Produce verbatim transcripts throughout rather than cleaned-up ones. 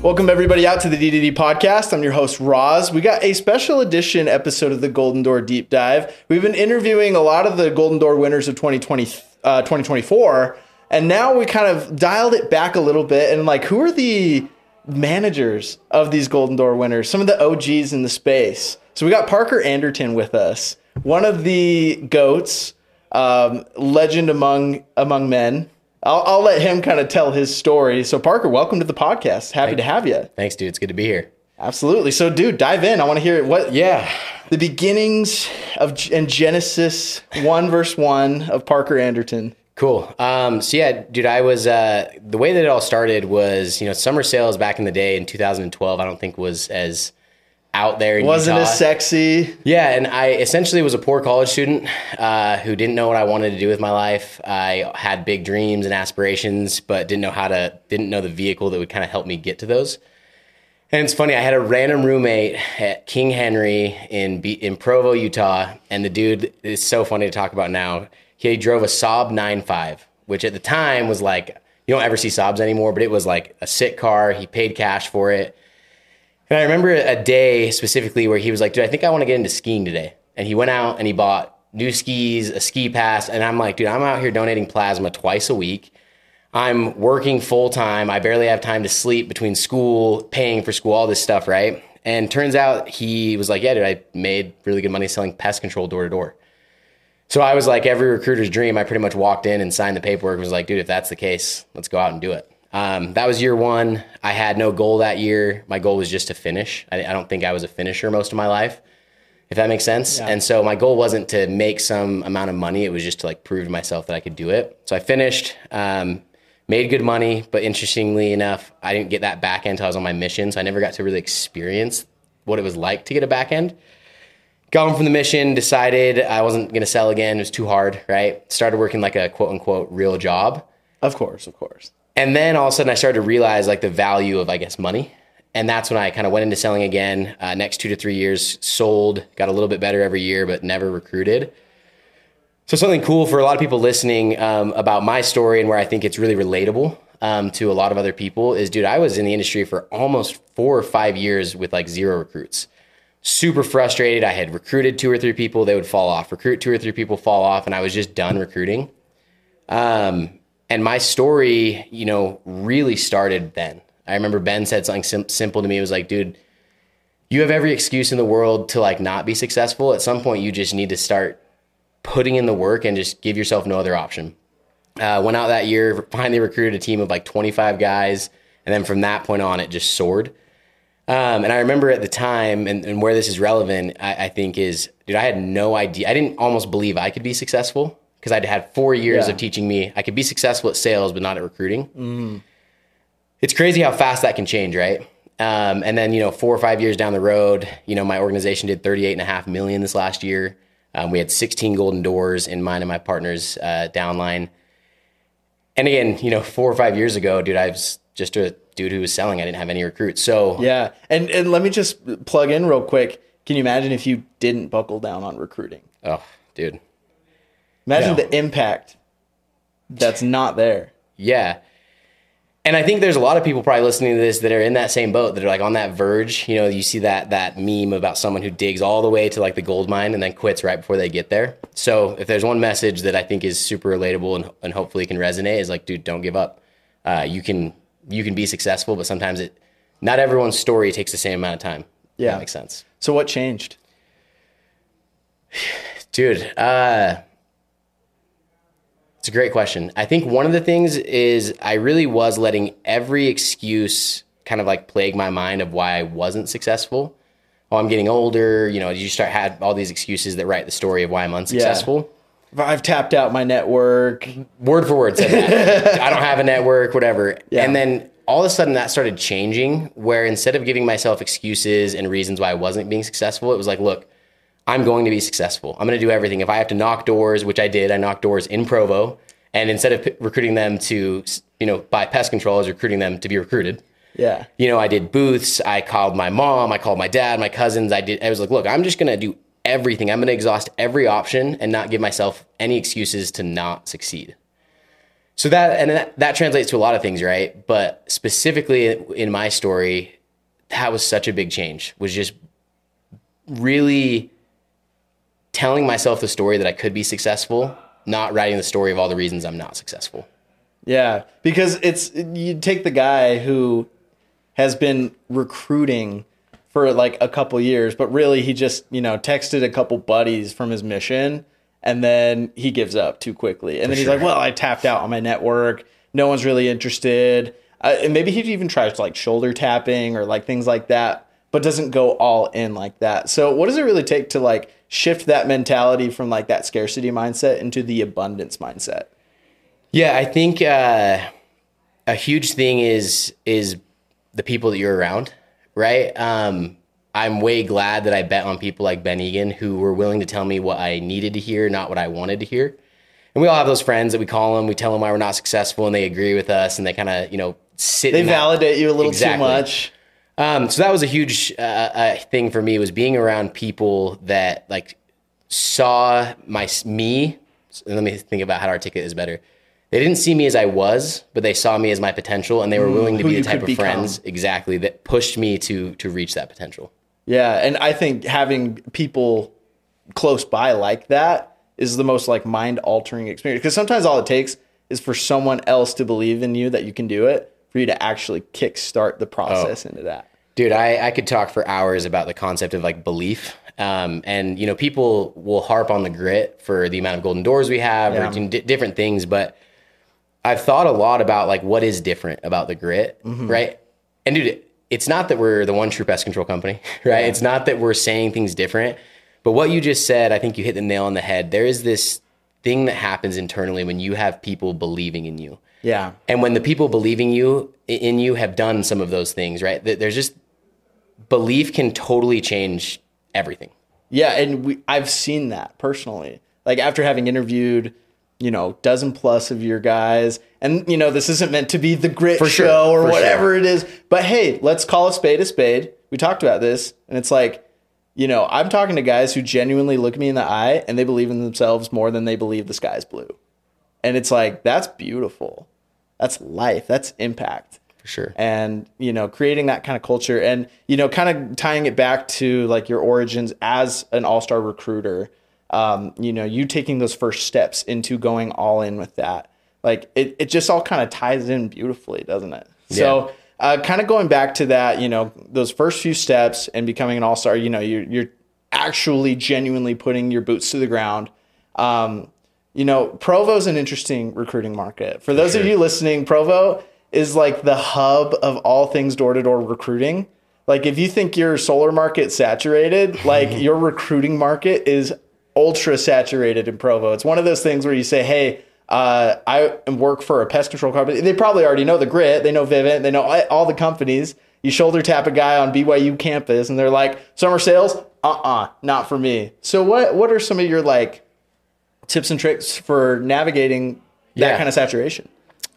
Welcome everybody out to the D D D podcast. I'm your host, Roz. We got a special edition episode of the Golden Door Deep Dive. We've been interviewing a lot of the Golden Door winners of twenty twenty, uh, twenty twenty-four, and now we kind of dialed it back a little bit and like, who are the managers of these Golden Door winners? Some of the O Gs in the space. So we got Parker Anderton with us, one of the GOATs, um, legend among among men. I'll, I'll let him kind of tell his story. So, Parker, welcome to the podcast. Happy Thanks. to have you. Thanks, dude. It's good to be here. Absolutely. So, dude, dive in. I want to hear what. Yeah. The beginnings of and Genesis one verse one of Parker Anderton. Cool. Um, so yeah, dude, I was uh, the way that it all started was, you know, summer sales back in the day in two thousand twelve. I don't think was as out there in Wasn't Utah. as sexy. Yeah, and I essentially was a poor college student uh, who didn't know what I wanted to do with my life. I had big dreams and aspirations, but didn't know how to, didn't know the vehicle that would kind of help me get to those. And it's funny, I had a random roommate at King Henry in B- in Provo, Utah, and the dude is so funny to talk about now. He drove a Saab nine five, which at the time was like, you don't ever see Saabs anymore, but it was like a sick car. He paid cash for it. And I remember a day specifically where he was like, dude, I think I want to get into skiing today. And he went out and he bought new skis, a ski pass. And I'm like, dude, I'm out here donating plasma twice a week. I'm working full time. I barely have time to sleep between school, paying for school, all this stuff, right? And turns out he was like, yeah, dude, I made really good money selling pest control door to door. So I was like every recruiter's dream. I pretty much walked in and signed the paperwork and was like, dude, if that's the case, let's go out and do it. Um, that was year one. I had no goal that year. My goal was just to finish. I, I don't think I was a finisher most of my life, if that makes sense. Yeah. And so my goal wasn't to make some amount of money. It was just to like prove to myself that I could do it. So I finished, um, made good money, but interestingly enough, I didn't get that back end until I was on my mission. So I never got to really experience what it was like to get a back end. Got home from the mission, decided I wasn't going to sell again. It was too hard, right? Started working like a quote unquote real job. Of course, of course. And then all of a sudden I started to realize like the value of, I guess, money. And that's when I kind of went into selling again. Uh, next two to three years, sold, got a little bit better every year, but never recruited. So something cool for a lot of people listening um, about my story and where I think it's really relatable um, to a lot of other people is, dude, I was in the industry for almost four or five years with like zero recruits. Super frustrated. I had recruited two or three people, they would fall off. Recruit two or three people, fall off, and I was just done recruiting. Um, And my story, you know, really started then. I remember Ben said something sim- simple to me. It was like, dude, you have every excuse in the world to like not be successful. At some point, you just need to start putting in the work and just give yourself no other option. Uh, went out that year, finally recruited a team of like twenty-five guys. And then from that point on, it just soared. Um, and I remember at the time, and, and where this is relevant, I, I think is, dude, I had no idea. I didn't almost believe I could be successful. Because I'd had four years yeah. of teaching me I could be successful at sales, but not at recruiting. Mm. It's crazy how fast that can change, right? Um, and then, you know, four or five years down the road, you know, my organization did thirty-eight and a half million this last year. Um, we had sixteen golden doors in mine and my partner's uh, downline. And again, you know, four or five years ago, dude, I was just a dude who was selling. I didn't have any recruits. So yeah. And, and let me just plug in real quick. Can you imagine if you didn't buckle down on recruiting? Oh, dude. Imagine no. the impact that's not there. Yeah. And I think there's a lot of people probably listening to this that are in that same boat, that are like on that verge. You know, you see that that meme about someone who digs all the way to like the gold mine and then quits right before they get there. So if there's one message that I think is super relatable and, and hopefully can resonate is like, dude, don't give up. Uh, you can you can be successful, but sometimes it not everyone's story takes the same amount of time. Yeah. That makes sense. So what changed? Dude, uh it's a great question. I think one of the things is I really was letting every excuse kind of like plague my mind of why I wasn't successful. Oh, I'm getting older. You know, you start had all these excuses that write the story of why I'm unsuccessful. Yeah. I've tapped out my network. Word for word said that. I don't have a network, whatever. Yeah. And then all of a sudden that started changing, where instead of giving myself excuses and reasons why I wasn't being successful, it was like, look, I'm going to be successful. I'm going to do everything. If I have to knock doors, which I did, I knocked doors in Provo. And instead of p- recruiting them to, you know, buy pest control, I was recruiting them to be recruited. Yeah. You know, I did booths. I called my mom. I called my dad, my cousins. I did. I was like, look, I'm just going to do everything. I'm going to exhaust every option and not give myself any excuses to not succeed. So that, and that, that translates to a lot of things, right? But specifically in my story, that was such a big change, was just really telling myself the story that I could be successful, not writing the story of all the reasons I'm not successful. Yeah, because it's, you take the guy who has been recruiting for like a couple years, but really he just, you know, texted a couple buddies from his mission and then he gives up too quickly. And for then he's sure. like, well, I tapped out on my network. No one's really interested. Uh, and maybe he even tries to like shoulder tapping or like things like that, but doesn't go all in like that. So what does it really take to like shift that mentality from like that scarcity mindset into the abundance mindset? Yeah, I think uh, a huge thing is is the people that you're around, right? Um, I'm way glad that I bet on people like Ben Egan who were willing to tell me what I needed to hear, not what I wanted to hear. And we all have those friends that we call them, we tell them why we're not successful, and they agree with us, and they kind of, you know, sit. They in validate that. you a little exactly. too much. Um, so that was a huge uh, uh, thing for me, was being around people that like saw my me. Let me think about how to articulate this better. They didn't see me as I was, but they saw me as my potential, and they were willing to Who be the you type could of become. friends, exactly, that pushed me to to reach that potential. Yeah, and I think having people close by like that is the most like mind-altering experience. Because sometimes all it takes is for someone else to believe in you that you can do it, for you to actually kickstart the process oh. into that. Dude, I, I could talk for hours about the concept of like belief. Um, and, you know, people will harp on the grit for the amount of golden doors we have yeah. or d- different things, but I've thought a lot about like what is different about the grit, mm-hmm. right? And dude, it's not that we're the one true pest control company, right? Yeah. It's not that we're saying things different, but what you just said, I think you hit the nail on the head. There is this thing that happens internally when you have people believing in you. Yeah. And when the people believing you in you have done some of those things, right? There's just belief can totally change everything. Yeah. And we, I've seen that personally, like after having interviewed, you know, dozen plus of your guys. And, you know, this isn't meant to be the grit For show sure. or For whatever sure. it is. But hey, let's call a spade a spade. We talked about this. And it's like, you know, I'm talking to guys who genuinely look me in the eye and they believe in themselves more than they believe the sky's blue. And it's like, that's beautiful. That's life. That's impact. For sure. And, you know, creating that kind of culture and, you know, kind of tying it back to like your origins as an all-star recruiter. Um, you know, you taking those first steps into going all in with that, like it, it just all kind of ties in beautifully, doesn't it? Yeah. So uh, kind of going back to that, you know, those first few steps and becoming an all-star, you know, you're, you're actually genuinely putting your boots to the ground. Um, you know, Provo's an interesting recruiting market. For those For sure. of you listening, Provo is like the hub of all things door-to-door recruiting. Like if you think your solar market saturated, like your recruiting market is ultra saturated in Provo. It's one of those things where you say, hey, uh, I work for a pest control company. They probably already know the grit. They know Vivint. They know all the companies. You shoulder tap a guy on B Y U campus and they're like, summer sales? Uh-uh, not for me. So what, what are some of your like tips and tricks for navigating that yeah. kind of saturation?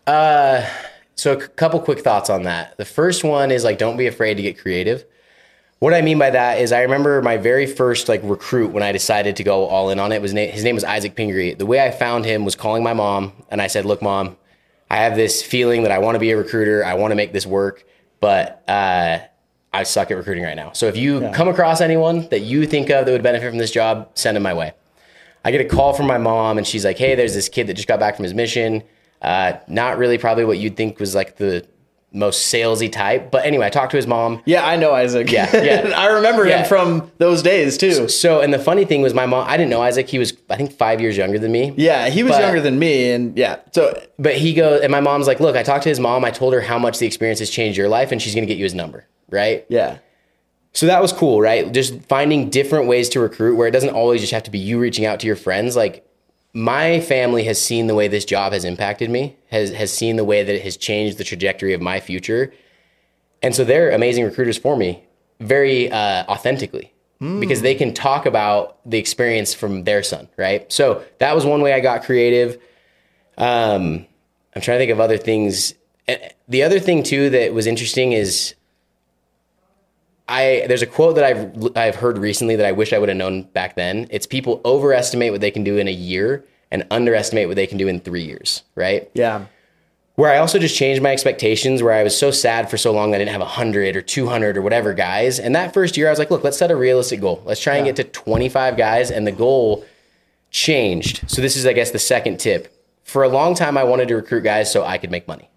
Uh, so a couple quick thoughts on that. The first one is like, don't be afraid to get creative. What I mean by that is I remember my very first like recruit when I decided to go all in on it was na- his name was Isaac Pingree. The way I found him was calling my mom and I said, look, Mom, I have this feeling that I want to be a recruiter. I want to make this work, but uh, I suck at recruiting right now. So if you yeah. come across anyone that you think of that would benefit from this job, send them my way. I get a call from my mom and she's like, hey, there's this kid that just got back from his mission. Uh, not really probably what you'd think was like the most salesy type. But anyway, I talked to his mom. Yeah, I know Isaac. Yeah, yeah. I remember yeah. him from those days too. So, so, and the funny thing was my mom, I didn't know Isaac. He was, I think, five years younger than me. Yeah, he was but, younger than me. And yeah, so. But he goes, and my mom's like, look, I talked to his mom. I told her how much the experience has changed your life and she's going to get you his number. Right? Yeah. So that was cool, right? Just finding different ways to recruit where it doesn't always just have to be you reaching out to your friends. Like, my family has seen the way this job has impacted me, has has seen the way that it has changed the trajectory of my future. And so they're amazing recruiters for me, very uh, authentically, mm. because they can talk about the experience from their son, right? So that was one way I got creative. Um, I'm trying to think of other things. The other thing, too, that was interesting is I there's a quote that I've I've heard recently that I wish I would have known back then. It's people overestimate what they can do in a year and underestimate what they can do in three years, right? Yeah. Where I also just changed my expectations, where I was so sad for so long that I didn't have one hundred or two hundred or whatever guys. And that first year I was like, look, let's set a realistic goal. Let's try and Yeah. get to twenty-five guys. And the goal changed. So this is, I guess, the second tip. For a long time, I wanted to recruit guys so I could make money.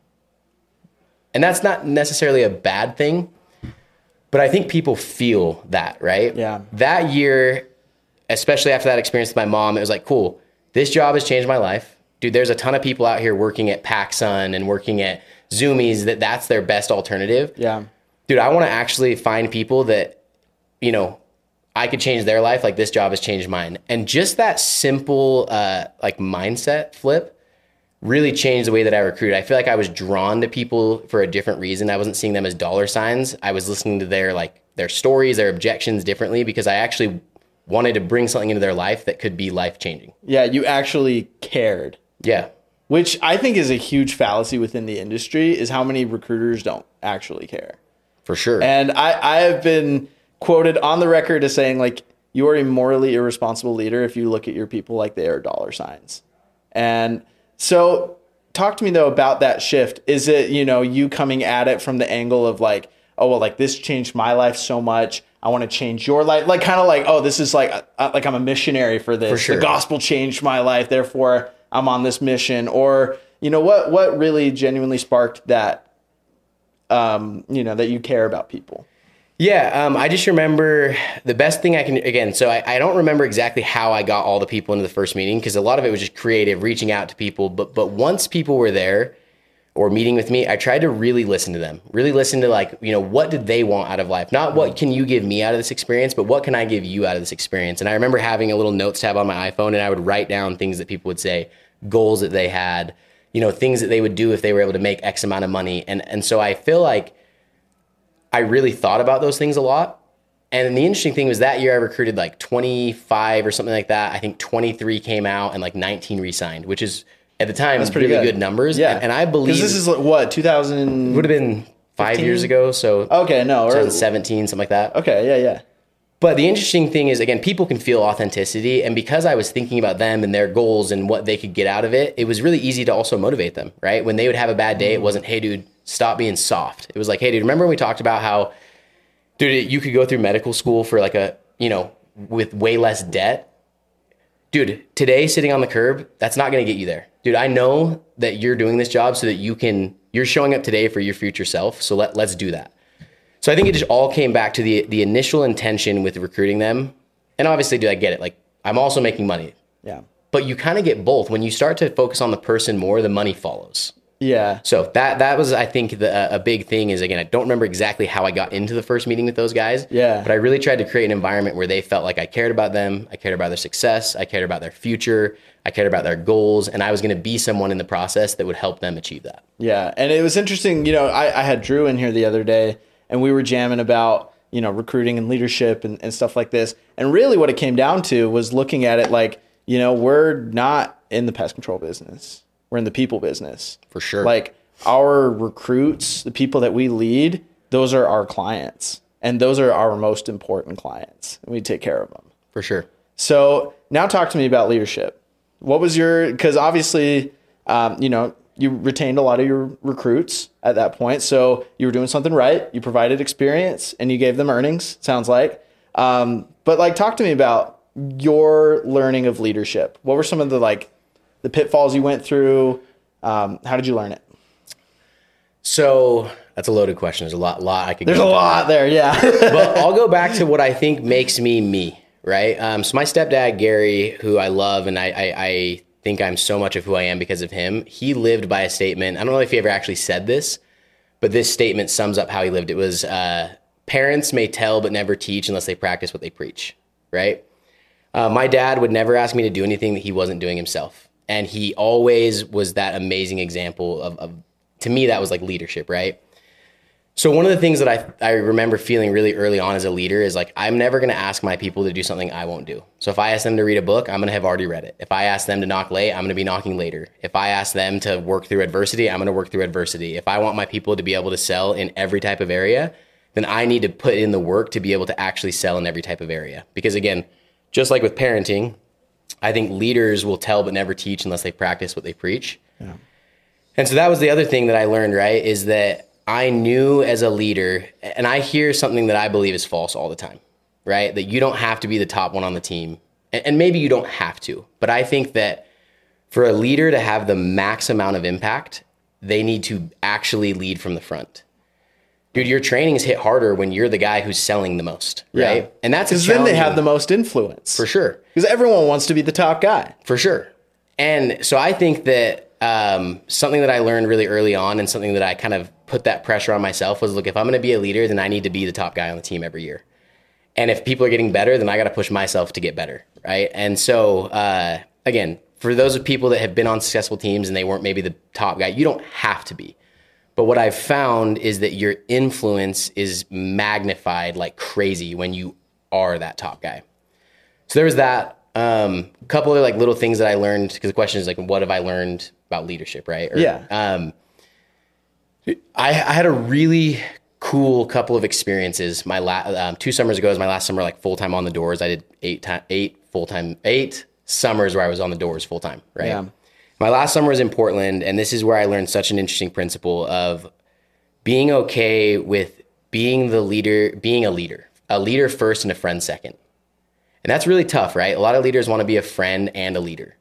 And that's not necessarily a bad thing, but I think people feel that, right? Yeah. That year, especially after that experience with my mom, it was like, cool, this job has changed my life. Dude, there's a ton of people out here working at PacSun and working at Zoomies that that's their best alternative. Yeah. Dude, I want to actually find people that, you know, I could change their life like this job has changed mine. And just that simple, uh, like mindset flip really changed the way that I recruited. I feel like I was drawn to people for a different reason. I wasn't seeing them as dollar signs. I was listening to their, like, their stories, their objections differently, because I actually wanted to bring something into their life that could be life changing. Yeah. You actually cared. Yeah. Which I think is a huge fallacy within the industry, is how many recruiters don't actually care. For sure. And I, I have been quoted on the record as saying, like, you are a morally irresponsible leader if you look at your people like they are dollar signs. And so talk to me, though, about that shift. Is it, you know, you coming at it from the angle of like, oh, well, like this changed my life so much, I want to change your life? Like, kind of like, oh, this is like, uh, like I'm a missionary for this. For sure. The gospel changed my life, therefore I'm on this mission. Or, you know, what, what really genuinely sparked that, um, you know, that you care about people? Yeah, um, I just remember the best thing I can, again, so I, I don't remember exactly how I got all the people into the first meeting, because a lot of it was just creative, reaching out to people. But but once people were there or meeting with me, I tried to really listen to them, really listen to, like, you know, what did they want out of life? Not what can you give me out of this experience, but what can I give you out of this experience? And I remember having a little notes tab on my iPhone, and I would write down things that people would say, goals that they had, you know, things that they would do if they were able to make X amount of money. And and so I feel like I really thought about those things a lot. And the interesting thing was that year I recruited like twenty-five or something like that. I think twenty-three came out and like nineteen re-signed, which is at the time That's pretty really good. good numbers. Yeah. And, and I believe Because this is like, what, two thousand? would have been five fifteen? years ago. So Okay, no. Or, twenty seventeen, something like that. okay, yeah, yeah. But the interesting thing is, again, people can feel authenticity. And because I was thinking about them and their goals and what they could get out of it, it was really easy to also motivate them, right? When they would have a bad day, it wasn't, hey, dude, stop being soft. It was like, hey, dude, remember when we talked about how, dude, you could go through medical school for like a, you know, with way less debt? Dude, today sitting on the curb, that's not going to get you there. Dude, I know that you're doing this job so that you can, you're showing up today for your future self. So let, let's do that. So I think it just all came back to the the initial intention with recruiting them. And obviously, dude, I get it. Like, I'm also making money. Yeah. But you kind of get both. When you start to focus on the person more, the money follows. Yeah. So that that was, I think, the, a big thing is, again, I don't remember exactly how I got into the first meeting with those guys. Yeah. But I really tried to create an environment where they felt like I cared about them. I cared about their success. I cared about their future. I cared about their goals. And I was going to be someone in the process that would help them achieve that. Yeah. And it was interesting. You know, I, I had Drew in here the other day, and we were jamming about, you know, recruiting and leadership and, and stuff like this. And really what it came down to was looking at it like, you know, we're not in the pest control business. We're in the people business. For sure. Like, our recruits, the people that we lead, those are our clients. And those are our most important clients. And we take care of them. For sure. So now talk to me about leadership. What was your, because obviously, um, you know, you retained a lot of your recruits at that point. So you were doing something right. You provided experience and you gave them earnings, sounds like. Um, but like, talk to me about your learning of leadership. What were some of the, like, the pitfalls you went through? Um, how did you learn it? So that's a loaded question. There's a lot, lot I could There's a lot there. Yeah. But I'll go back to what I think makes me me, right? Um, so my stepdad, Gary, who I love, and I, I, I think I'm so much of who I am because of him, he lived by a statement. I don't know if he ever actually said this, but this statement sums up how he lived. It was, uh, parents may tell but never teach unless they practice what they preach, right? Uh, my dad would never ask me to do anything that he wasn't doing himself. And he always was that amazing example of, of to me, that was like leadership, right? So one of the things that I, I remember feeling really early on as a leader is like, I'm never going to ask my people to do something I won't do. So if I ask them to read a book, I'm going to have already read it. If I ask them to knock late, I'm going to be knocking later. If I ask them to work through adversity, I'm going to work through adversity. If I want my people to be able to sell in every type of area, then I need to put in the work to be able to actually sell in every type of area. Because again, just like with parenting, I think leaders will tell but never teach unless they practice what they preach. Yeah. And so that was the other thing that I learned, right, is that I knew as a leader, and I hear something that I believe is false all the time, right? That you don't have to be the top one on the team. And maybe you don't have to, but I think that for a leader to have the max amount of impact, they need to actually lead from the front. Dude, your trainings hit harder when you're the guy who's selling the most, right? Yeah. And that's because then they have the most influence. For sure. Because everyone wants to be the top guy. For sure. And so I think that um, something that I learned really early on and something that I kind of put that pressure on myself was, look, if I'm going to be a leader, then I need to be the top guy on the team every year. And if people are getting better, then I got to push myself to get better, right? And so, uh, again, for those of people that have been on successful teams and they weren't maybe the top guy, you don't have to be. But what I've found is that your influence is magnified like crazy when you are that top guy. So there was that. Um, a couple of like little things that I learned, because the question is like, what have I learned about leadership, right? Or, yeah. Um, I, I had a really cool couple of experiences. My la- um, two summers ago was my last summer, like full time on the doors. I did eight time, eight full time, eight summers where I was on the doors full time, right? Yeah. My last summer was in Portland, and this is where I learned such an interesting principle of being okay with being the leader, being a leader, a leader first and a friend second. And that's really tough, right? A lot of leaders want to be a friend and a leader.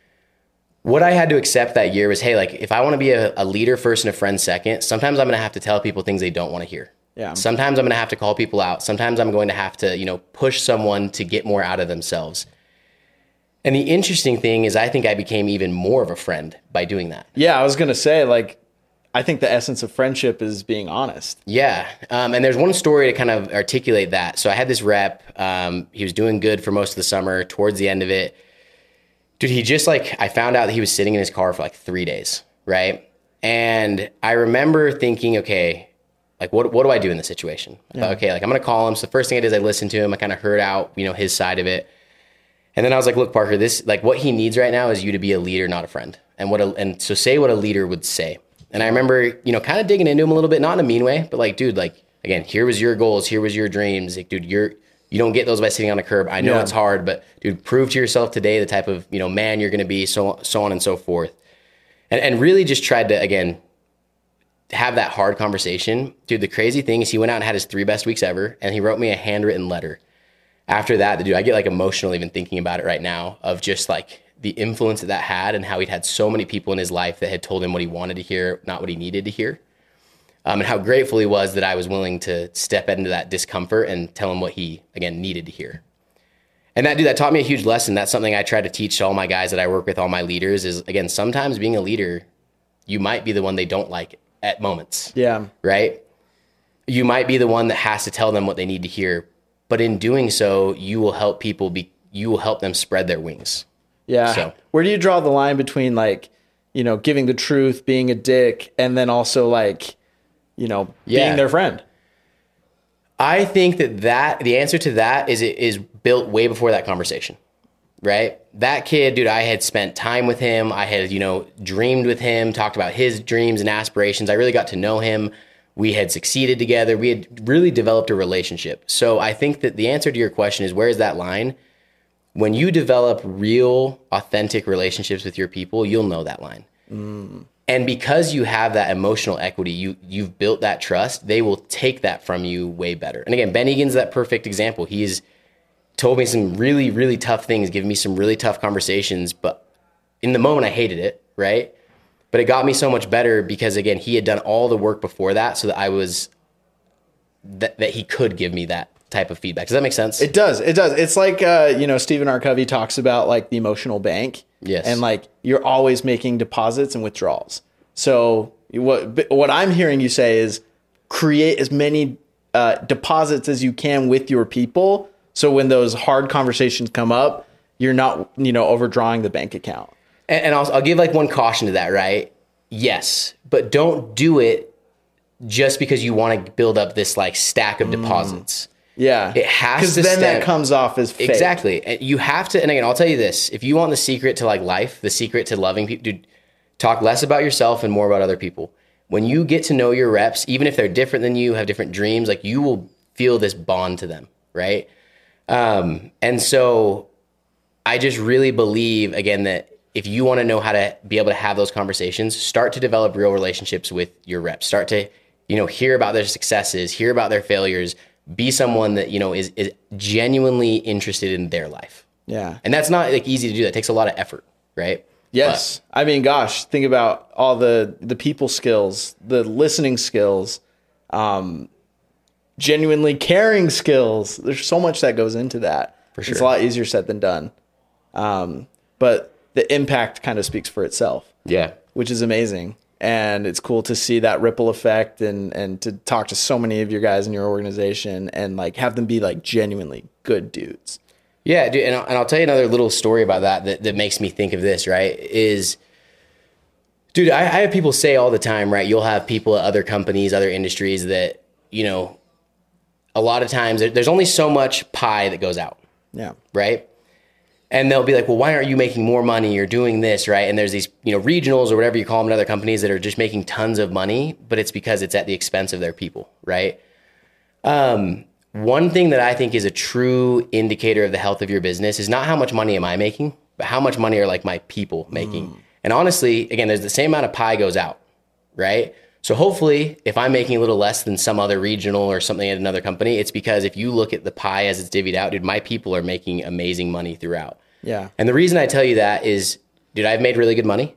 What I had to accept that year was, hey, like if I want to be a, a leader first and a friend second, sometimes I'm going to have to tell people things they don't want to hear. Yeah. Sometimes I'm going to have to call people out. Sometimes I'm going to have to, you know, push someone to get more out of themselves. And the interesting thing is I think I became even more of a friend by doing that. Yeah, I was going to say, like, I think the essence of friendship is being honest. Yeah. Um, and there's one story to kind of articulate that. So I had this rep. Um, he was doing good for most of the summer. Towards the end of it, dude, he just like, I found out that he was sitting in his car for like three days, right? And I remember thinking, okay, like what what do I do in this situation? I Yeah. thought, okay, like I'm going to call him. So the first thing I did is I listened to him. I kind of heard out, you know, his side of it. And then I was like, look, Parker, this, like what he needs right now is you to be a leader, not a friend. And what, a, and so say what a leader would say. And I remember, you know, kind of digging into him a little bit, not in a mean way, but like, dude, like, again, here was your goals. Here was your dreams. Like, dude, you're, you don't get those by sitting on a curb. I know Yeah. it's hard, but dude, prove to yourself today the type of, you know, man you're going to be, so, so on and so forth. And, and really just tried to, again, have that hard conversation. Dude, the crazy thing is he went out and had his three best weeks ever. And he wrote me a handwritten letter. After that, dude, I get like emotional even thinking about it right now of just like the influence that that had and how he'd had so many people in his life that had told him what he wanted to hear, not what he needed to hear. Um, and how grateful he was that I was willing to step into that discomfort and tell him what he, again, needed to hear. And that, dude, that taught me a huge lesson. That's something I try to teach to all my guys that I work with, all my leaders is, again, sometimes being a leader, you might be the one they don't like at moments. Yeah. Right? You might be the one that has to tell them what they need to hear. But in doing so, you will help people be, you will help them spread their wings. Yeah. So. Where do you draw the line between like, you know, giving the truth, being a dick, and then also like, you know, Yeah. being their friend? I think that, that the answer to that is it is built way before that conversation, right? That kid, dude, I had spent time with him. I had, you know, dreamed with him, talked about his dreams and aspirations. I really got to know him. We had succeeded together. We had really developed a relationship. So I think that the answer to your question is, where is that line? When you develop real, authentic relationships with your people, you'll know that line. Mm. And because you have that emotional equity, you, you've built that trust, they will take that from you way better. And again, Ben Egan's that perfect example. He's told me some really, really tough things, given me some really tough conversations, but in the moment I hated it, right? But it got me so much better because, again, he had done all the work before that so that I was, that, that he could give me that type of feedback. Does that make sense? It does. It does. It's like, uh, you know, Stephen R. Covey talks about like the emotional bank. Yes. And like you're always making deposits and withdrawals. So what what I'm hearing you say is create as many uh, deposits as you can with your people. So when those hard conversations come up, you're not, you know, overdrawing the bank account. And, and I'll, I'll give like one caution to that, right? Yes, but don't do it just because you want to build up this like stack of deposits. Yeah. It has Because to then stem- that comes off as fake. Exactly. And you have to, and again, I'll tell you this, if you want the secret to like life, the secret to loving people, dude, talk less about yourself and more about other people. When you get to know your reps, even if they're different than you, have different dreams, like you will feel this bond to them, right? Um, and so I just really believe, again, that if you want to know how to be able to have those conversations, start to develop real relationships with your reps. Start to, you know, hear about their successes, hear about their failures, be someone that, you know, is, is genuinely interested in their life. Yeah. And that's not like easy to do. That takes a lot of effort, right? Yes. But, I mean, gosh, think about all the, the people skills, the listening skills, um, genuinely caring skills. There's so much that goes into that. For sure. It's a lot easier said than done. Um, but the impact kind of speaks for itself. Yeah. Which is amazing. And it's cool to see that ripple effect and, and to talk to so many of your guys in your organization and like have them be like genuinely good dudes. Yeah, dude. And I'll, and I'll tell you another little story about that, that that makes me think of this, right? Is, dude, I, I have people say all the time, right? You'll have people at other companies, other industries that, you know, a lot of times there's only so much pie that goes out. Yeah. Right. And they'll be like, well, why aren't you making more money or doing this, right? And there's these, you know, regionals or whatever you call them in other companies that are just making tons of money, but it's because it's at the expense of their people, right? Um, one thing that I think is a true indicator of the health of your business is not how much money am I making, but how much money are like my people making. Mm. And honestly, again, there's the same amount of pie goes out, right? So hopefully if I'm making a little less than some other regional or something at another company, it's because if you look at the pie as it's divvied out, dude, my people are making amazing money throughout. Yeah. And the reason I tell you that is, dude, I've made really good money.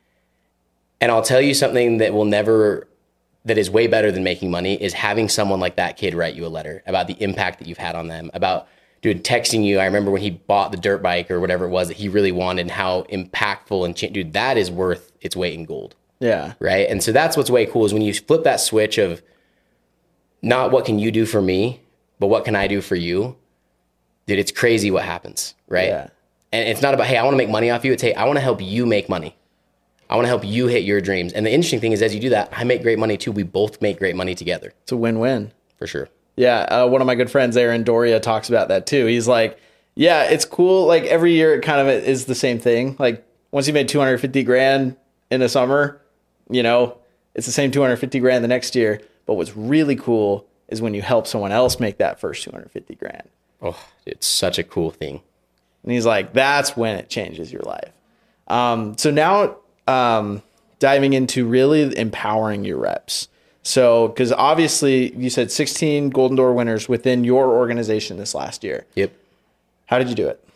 And I'll tell you something that will never, that is way better than making money is having someone like that kid write you a letter about the impact that you've had on them, about, dude, texting you. I remember when he bought the dirt bike or whatever it was that he really wanted and how impactful and, ch- dude, that is worth its weight in gold. Yeah. Right. And so that's what's way cool is when you flip that switch of not what can you do for me, but what can I do for you? Dude, it's crazy what happens. Right. Yeah. And it's not about, hey, I want to make money off you. It's, hey, I want to help you make money. I want to help you hit your dreams. And the interesting thing is as you do that, I make great money too. We both make great money together. It's a win-win. For sure. Yeah. Uh, one of my good friends, Aaron Doria, talks about that too. He's like, yeah, it's cool. Like every year it kind of is the same thing. Like once you made two hundred fifty grand in a summer, you know, it's the same two hundred fifty grand the next year. But what's really cool is when you help someone else make that first two hundred fifty grand. Oh, it's such a cool thing. And he's like, that's when it changes your life. Um, so now um, diving into really empowering your reps. So, because obviously you said sixteen Golden Door winners within your organization this last year. Yep. How did you do it?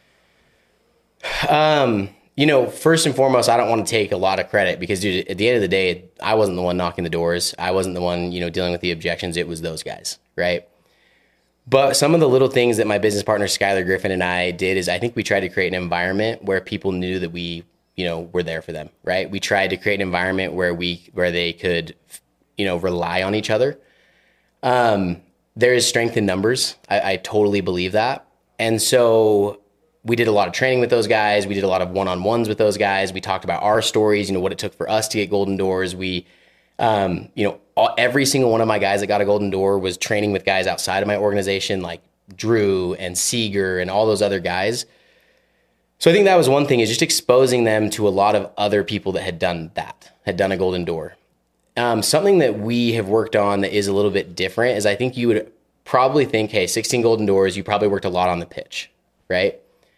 Um, you know, first and foremost, I don't want to take a lot of credit because, dude, at the end of the day, I wasn't the one knocking the doors. I wasn't the one, you know, dealing with the objections. It was those guys, right? But some of the little things that my business partner, Skylar Griffin, and I did is I think we tried to create an environment where people knew that we, you know, were there for them, right? We tried to create an environment where we, where they could, you know, rely on each other. Um, there is strength in numbers. I, I totally believe that. And so we did a lot of training with those guys. We did a lot of one-on-ones with those guys. We talked about our stories, you know, what it took for us to get Golden Doors. We, um, you know, all, every single one of my guys that got a Golden Door was training with guys outside of my organization, like Drew and Seeger and all those other guys. So I think that was one thing, is just exposing them to a lot of other people that had done that, had done a Golden Door. Um, something that we have worked on that is a little bit different is I think you would probably think, hey, sixteen Golden Doors, you probably worked a lot on the pitch, right?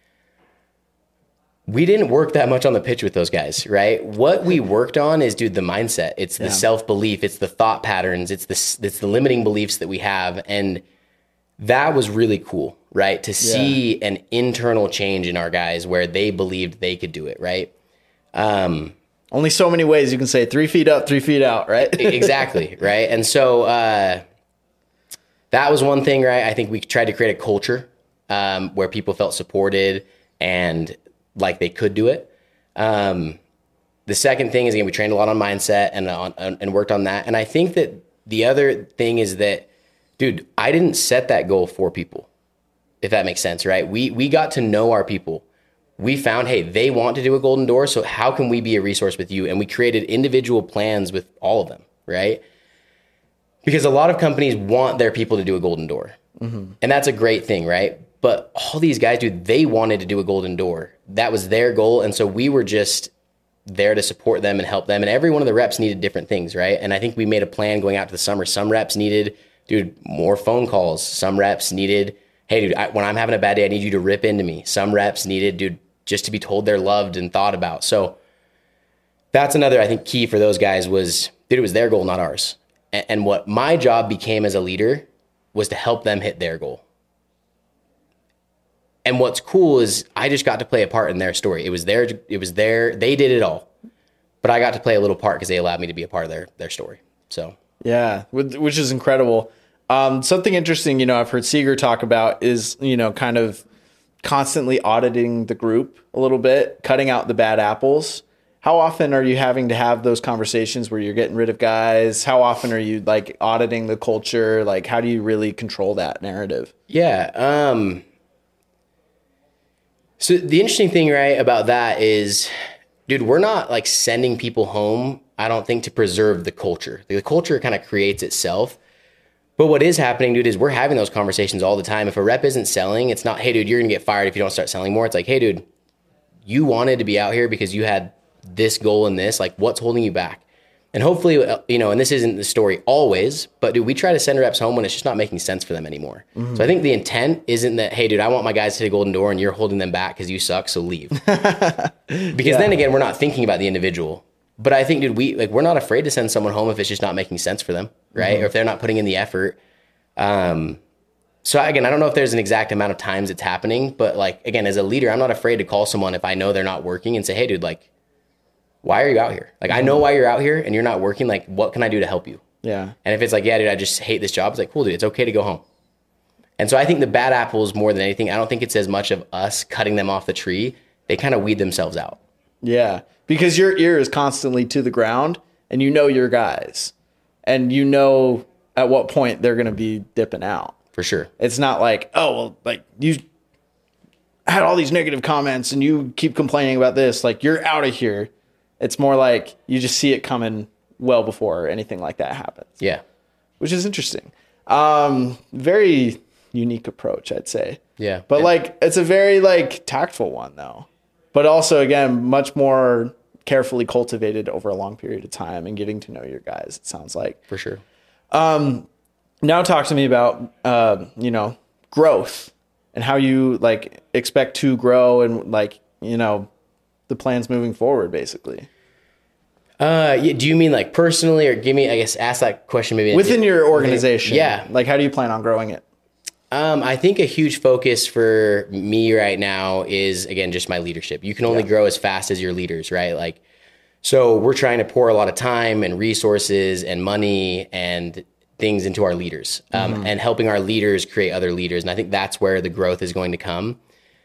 We didn't work that much on the pitch with those guys, right? What we worked on is, dude, the mindset. It's the yeah. self-belief. It's the thought patterns. It's the, it's the limiting beliefs that we have. And that was really cool, right? To see yeah. an internal change in our guys where they believed they could do it, right? Um, Only so many ways you can say three feet up, three feet out, right? Exactly, right? And so uh, that was one thing, right? I think we tried to create a culture um, where people felt supported and like they could do it. Um, the second thing is, again, we trained a lot on mindset and on, and worked on that. And I think that the other thing is that, dude, I didn't set that goal for people, if that makes sense, right? We we got to know our people. We found, hey, they want to do a Golden Door, so how can we be a resource with you? And we created individual plans with all of them, right? Because a lot of companies want their people to do a Golden Door. Mm-hmm. And that's a great thing, right? But all these guys, dude, they wanted to do a Golden Door. That was their goal. And so we were just there to support them and help them. And every one of the reps needed different things, right? And I think we made a plan going out to the summer. Some reps needed, dude, more phone calls. Some reps needed, hey, dude, I, when I'm having a bad day, I need you to rip into me. Some reps needed, dude, just to be told they're loved and thought about. So that's another, I think, key for those guys was, dude, it was their goal, not ours. And, and what my job became as a leader was to help them hit their goal. And what's cool is I just got to play a part in their story. It was their, it was their, they did it all, but I got to play a little part because they allowed me to be a part of their, their story. So, yeah, which is incredible. Um, something interesting, you know, I've heard Seeger talk about is, you know, kind of constantly auditing the group a little bit, cutting out the bad apples. How often are you having to have those conversations where you're getting rid of guys? How often are you like auditing the culture? Like, how do you really control that narrative? Yeah. Um, So the interesting thing, right, about that is, dude, we're not like sending people home, I don't think, to preserve the culture. The culture kind of creates itself. But what is happening, dude, is we're having those conversations all the time. If a rep isn't selling, it's not, hey, dude, you're going to get fired if you don't start selling more. It's like, hey, dude, you wanted to be out here because you had this goal and this. Like, what's holding you back? And hopefully, you know, and this isn't the story always, but dude, we try to send reps home when it's just not making sense for them anymore. Mm-hmm. So I think the intent isn't that, hey, dude, I want my guys to the Golden Door and you're holding them back because you suck, so leave. Because yeah. then again, we're not thinking about the individual. But I think, dude, we like we're not afraid to send someone home if it's just not making sense for them, right? Mm-hmm. Or if they're not putting in the effort. Um, so again, I don't know if there's an exact amount of times it's happening, but like again, as a leader, I'm not afraid to call someone if I know they're not working and say, hey, dude, like, why are you out here? Like, I know why you're out here and you're not working. Like, what can I do to help you? Yeah. And if it's like, yeah, dude, I just hate this job. It's like, cool, dude, it's okay to go home. And so I think the bad apples more than anything, I don't think it's as much of us cutting them off the tree. They kind of weed themselves out. Yeah. Because your ear is constantly to the ground and you know your guys and you know at what point they're going to be dipping out. For sure. It's not like, oh, well, like you had all these negative comments and you keep complaining about this. Like, you're out of here. It's more like you just see it coming well before anything like that happens. Yeah. Which is interesting. Um, very unique approach, I'd say. Yeah. But yeah. like, it's a very like tactful one though. But also, again, much more carefully cultivated over a long period of time and getting to know your guys, it sounds like. For sure. Um, now talk to me about, uh, you know, growth and how you like expect to grow and like, you know, the plans moving forward, basically. Uh, yeah, do you mean like personally, or give me, I guess, ask that question maybe within your organization? Yeah. Like, how do you plan on growing it? Um, I think a huge focus for me right now is, again, just my leadership. You can only yeah. grow as fast as your leaders, right? Like, so we're trying to pour a lot of time and resources and money and things into our leaders, um, mm-hmm. and helping our leaders create other leaders. And I think that's where the growth is going to come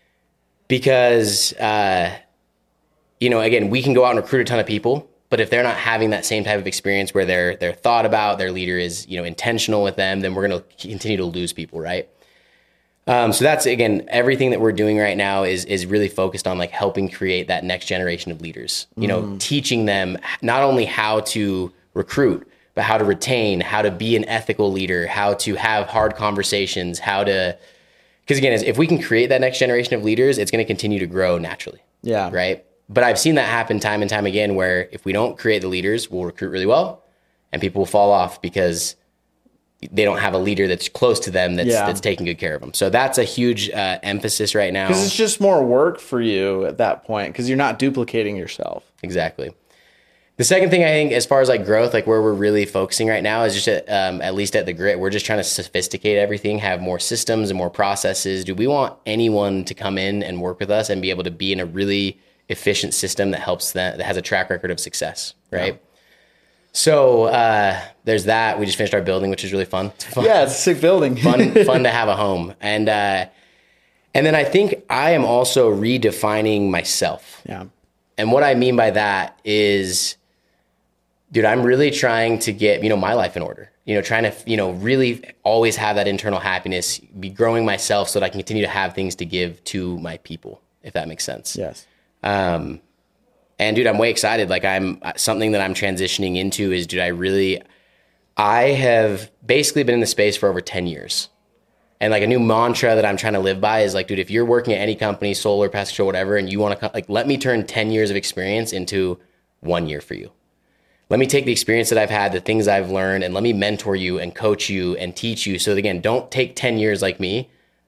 because, uh, you know, again, we can go out and recruit a ton of people, but if they're not having that same type of experience where they're they're thought about, their leader is, you know, intentional with them, then we're going to continue to lose people, right? Um, so that's, again, everything that we're doing right now is is really focused on like helping create that next generation of leaders, you know, mm. teaching them not only how to recruit, but how to retain, how to be an ethical leader, how to have hard conversations, how to, because again, if we can create that next generation of leaders, it's going to continue to grow naturally. Yeah. Right. But I've seen that happen time and time again, where if we don't create the leaders, we'll recruit really well and people will fall off because they don't have a leader that's close to them that's, yeah. that's taking good care of them. So that's a huge uh, emphasis right now. Because it's just more work for you at that point because you're not duplicating yourself. Exactly. The second thing I think, as far as like growth, like where we're really focusing right now is just at, um, at least at the Grit, we're just trying to sophisticate everything, have more systems and more processes. Do we want anyone to come in and work with us and be able to be in a really efficient system that helps them, that has a track record of success, right? Yeah. So uh, there's that. We just finished our building, which is really fun. It's fun. Yeah, it's a sick building. fun, fun to have a home, and uh, and then I think I am also redefining myself. Yeah, and what I mean by that is, dude, I'm really trying to get, you know, my life in order. You know, trying to, you know, really always have that internal happiness, be growing myself so that I can continue to have things to give to my people, if that makes sense. Yes. Um, and dude, I'm way excited. Like I'm, something that I'm transitioning into is, dude, I really, I have basically been in the space for over ten years. And like a new mantra that I'm trying to live by is like, dude, if you're working at any company, solar, pest control, whatever, and you want to like, let me turn ten years of experience into one year for you. Let me take the experience that I've had, the things I've learned, and let me mentor you and coach you and teach you. So again, don't take ten years like me.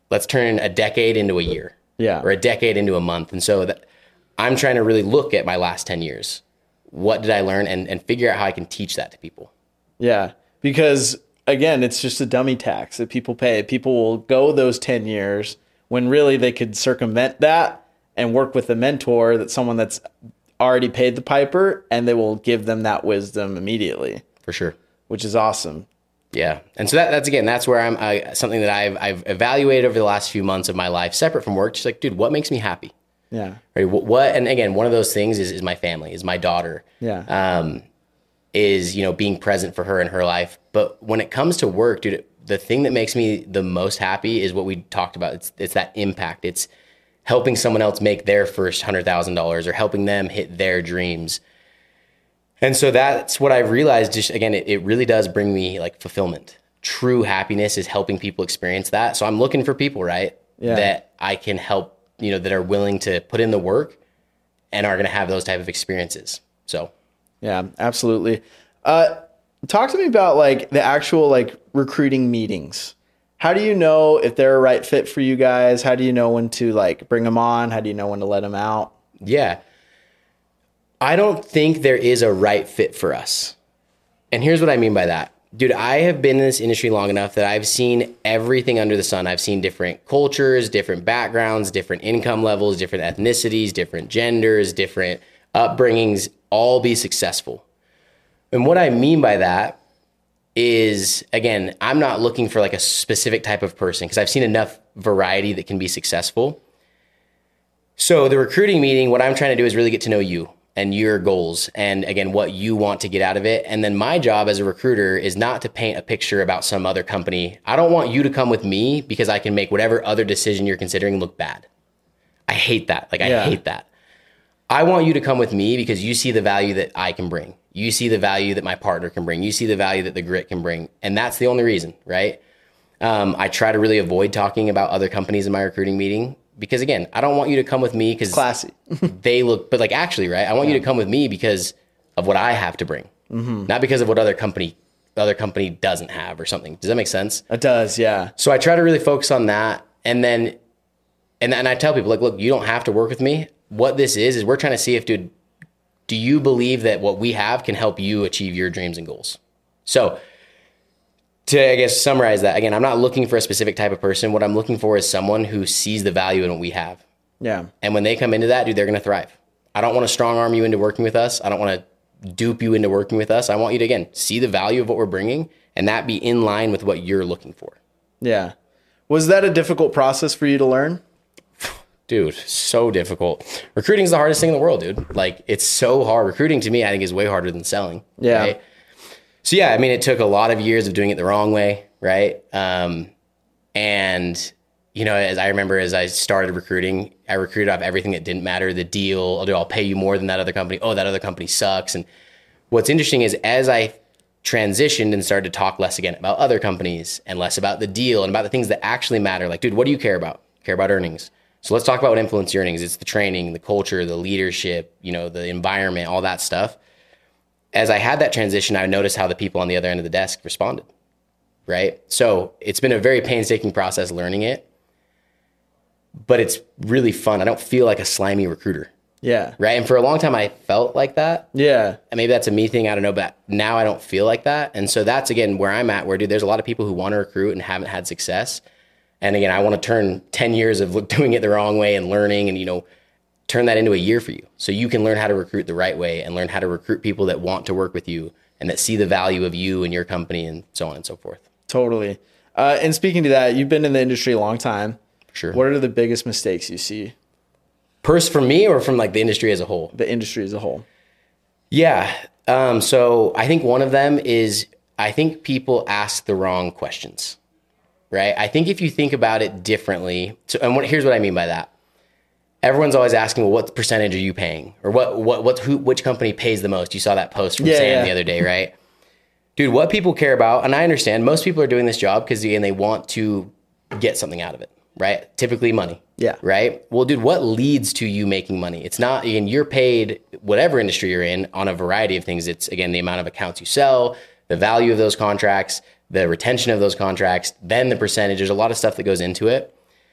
let's turn a decade into a year. Yeah. Or a decade into a month. And so that I'm trying to really look at my last ten years. What did I learn? And, and figure out how I can teach that to people. Yeah. Because again, it's just a dummy tax that people pay. People will go those ten years when really they could circumvent that and work with a mentor, that's someone that's already paid the piper, and they will give them that wisdom immediately. For sure. Which is awesome. Yeah. And so that, that's, again, that's where I'm, I, something that I've, I've evaluated over the last few months of my life, separate from work. Just like, dude, what makes me happy? Yeah. Right. What, what and again, one of those things is, is my family, is my daughter. Yeah. Um, is, you know, being present for her in her life. But when it comes to work, dude, the thing that makes me the most happy is what we talked about. It's, it's that impact. It's helping someone else make their first one hundred thousand dollars or helping them hit their dreams. And so that's what I've realized. Just again, it, it really does bring me like fulfillment. True happiness is helping people experience that. So I'm looking for people, right? Yeah. That I can help, you know, that are willing to put in the work and are going to have those type of experiences. So, yeah, absolutely. Uh, talk to me about like the actual like recruiting meetings. How do you know if they're a right fit for you guys? How do you know when to like bring them on? How do you know when to let them out? Yeah. I don't think there is a right fit for us. And here's what I mean by that. Dude, I have been in this industry long enough that I've seen everything under the sun. I've seen different cultures, different backgrounds, different income levels, different ethnicities, different genders, different upbringings, all be successful. And what I mean by that is, again, I'm not looking for like a specific type of person because I've seen enough variety that can be successful. So the recruiting meeting, what I'm trying to do is really get to know you and your goals and, again, what you want to get out of it. And then my job as a recruiter is not to paint a picture about some other company. I don't want you to come with me because I can make whatever other decision you're considering look bad. I hate that. Like, I Yeah. hate that. I want you to come with me because you see the value that I can bring. You see the value that my partner can bring. You see the value that the grit can bring. And that's the only reason, right? Um, I try to really avoid talking about other companies in my recruiting meeting because, again, I don't want you to come with me because Classy. they look, but like actually, right? I want yeah. you to come with me because of what I have to bring, mm-hmm. not because of what other company, other company doesn't have or something. Does that make sense? It does, yeah. So I try to really focus on that. And then, and then I tell people like, look, you don't have to work with me. What this is, is we're trying to see if, dude, do you believe that what we have can help you achieve your dreams and goals? So to, I guess, summarize that, again, I'm not looking for a specific type of person. What I'm looking for is someone who sees the value in what we have. Yeah. And when they come into that, dude, they're going to thrive. I don't want to strong arm you into working with us. I don't want to dupe you into working with us. I want you to, again, see the value of what we're bringing and that be in line with what you're looking for. Yeah. Was that a difficult process for you to learn? Dude, so difficult. Recruiting is the hardest thing in the world, dude. Like, it's so hard. Recruiting to me, I think, is way harder than selling. Yeah. Right? So yeah, I mean, it took a lot of years of doing it the wrong way, right? Um, and, you know, as I remember, as I started recruiting, I recruited off everything that didn't matter, the deal, I'll, I'll pay you more than that other company. Oh, that other company sucks. And what's interesting is as I transitioned and started to talk less again about other companies and less about the deal and about the things that actually matter, like, dude, what do you care about? Care about earnings. So let's talk about what influences your earnings. It's the training, the culture, the leadership, you know, the environment, all that stuff. As I had that transition, I noticed how the people on the other end of the desk responded, right? So it's been a very painstaking process learning it, but it's really fun. I don't feel like a slimy recruiter. Yeah. Right. And for a long time, I felt like that. Yeah. And maybe that's a me thing. I don't know. But now I don't feel like that. And so that's, again, where I'm at, where, dude, there's a lot of people who want to recruit and haven't had success. And again, I want to turn ten years of doing it the wrong way and learning and, you know, turn that into a year for you. So you can learn how to recruit the right way and learn how to recruit people that want to work with you and that see the value of you and your company and so on and so forth. Totally. Uh, and speaking to that, you've been in the industry a long time. Sure. What are the biggest mistakes you see? Pers from me or from like the industry as a whole? The industry as a whole. Yeah. Um, so I think one of them is I think people ask the wrong questions, right? I think if you think about it differently, so, and what, here's what I mean by that. Everyone's always asking, well, what percentage are you paying? Or what, what, what, who, which company pays the most? You saw that post from yeah, Sam yeah. the other day, right? Dude, what people care about, and I understand most people are doing this job because, again, they want to get something out of it, right? Typically money. Yeah. Right? Well, dude, what leads to you making money? It's not, again, you're paid whatever industry you're in on a variety of things. It's, again, the amount of accounts you sell, the value of those contracts, the retention of those contracts, then the percentage. There's a lot of stuff that goes into it.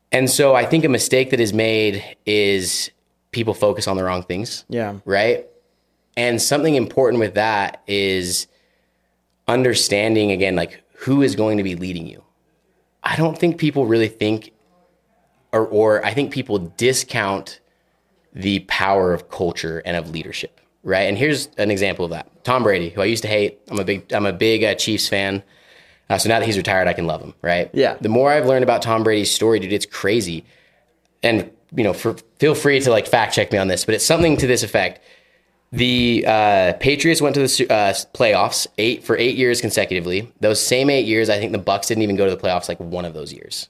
And so I think a mistake that is made is people focus on the wrong things. Yeah. Right. And something important with that is understanding, again, like who is going to be leading you. I don't think people really think, or, or I think people discount the power of culture and of leadership. Right. And here's an example of that. Tom Brady, who I used to hate. I'm a big, I'm a big uh, Chiefs fan. Uh, so now that he's retired, I can love him. Right. Yeah. The more I've learned about Tom Brady's story, dude, it's crazy. And, you know, for, feel free to like fact check me on this, but it's something to this effect. The uh, Patriots went to the uh, playoffs eight for eight years consecutively. Those same eight years, I think the Bucs didn't even go to the playoffs like one of those years.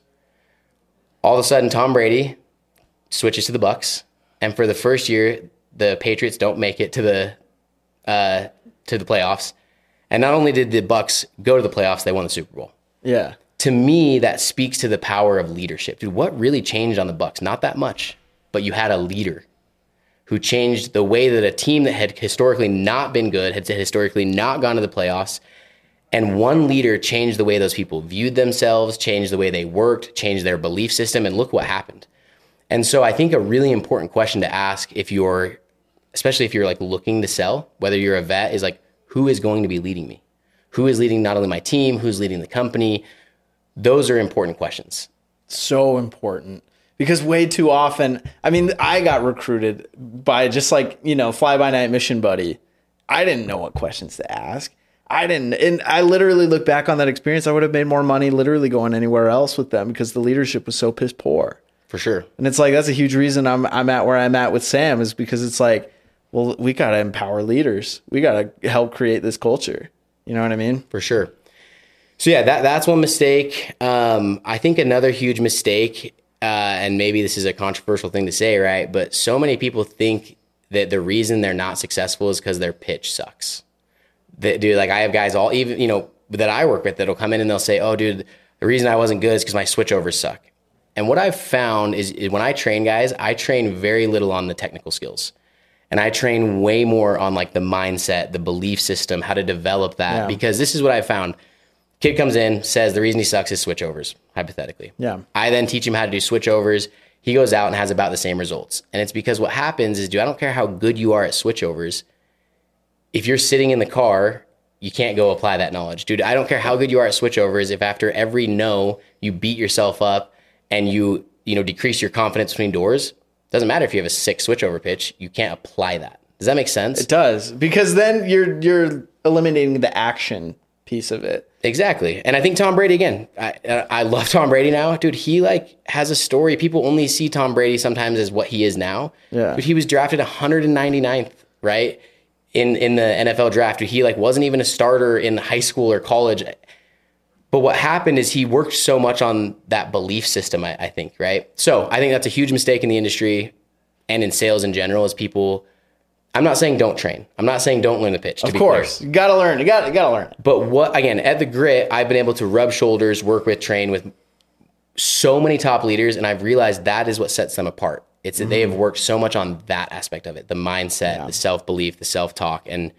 All of a sudden, Tom Brady switches to the Bucs, and for the first year, the Patriots don't make it to the uh, to the playoffs. And not only did the Bucs go to the playoffs, they won the Super Bowl. Yeah. To me, that speaks to the power of leadership. Dude, what really changed on the Bucs? Not that much, but you had a leader who changed the way that a team that had historically not been good, had historically not gone to the playoffs, and one leader changed the way those people viewed themselves, changed the way they worked, changed their belief system, and look what happened. And so I think a really important question to ask if you're, especially if you're like looking to sell, whether you're a vet, is like, who is going to be leading me? Who is leading not only my team, who's leading the company? Those are important questions. So important. Because way too often, I mean, I got recruited by just like, you know, fly-by-night mission buddy. I didn't know what questions to ask. I didn't. And I literally look back on that experience. I would have made more money literally going anywhere else with them because the leadership was so piss poor. For sure. And it's like, that's a huge reason I'm I'm at where I'm at with Sam, is because it's like, well, we got to empower leaders. We got to help create this culture. You know what I mean? For sure. So yeah, that that's one mistake. Um, I think another huge mistake, Uh, and maybe this is a controversial thing to say, right? But so many people think that the reason they're not successful is because their pitch sucks. That, dude, like I have guys all, even, you know, that I work with that'll come in and they'll say, oh, dude, the reason I wasn't good is because my switchovers suck. And what I've found is, is when I train guys, I train very little on the technical skills. And I train way more on like the mindset, the belief system, how to develop that. Yeah. Because this is what I found. Kid comes in, says the reason he sucks is switchovers, hypothetically. Yeah. I then teach him how to do switchovers. He goes out and has about the same results. And it's because what happens is, dude, I don't care how good you are at switchovers. If you're sitting in the car, you can't go apply that knowledge. Dude, I don't care how good you are at switchovers. If after every no, you beat yourself up and you, you know, decrease your confidence between doors, doesn't matter if you have a sick switchover pitch, you can't apply that. Does that make sense? It does. Because then you're you're eliminating the action piece of it. Exactly. And I think Tom Brady, again, I, I love Tom Brady now. Dude, he like has a story. People only see Tom Brady sometimes as what he is now. Yeah. But he was drafted one hundred ninety-ninth, right? In in the N F L draft. He like wasn't even a starter in high school or college. But what happened is he worked so much on that belief system, I, I think, right? So I think that's a huge mistake in the industry and in sales in general is people... I'm not saying don't train. I'm not saying don't learn the pitch. Of course. You got to learn. You got you got to learn. But what, again, at the Grit, I've been able to rub shoulders, work with, train with so many top leaders, and I've realized that is what sets them apart. It's that mm-hmm. they have worked so much on that aspect of it, the mindset, yeah. the self-belief, the self-talk, and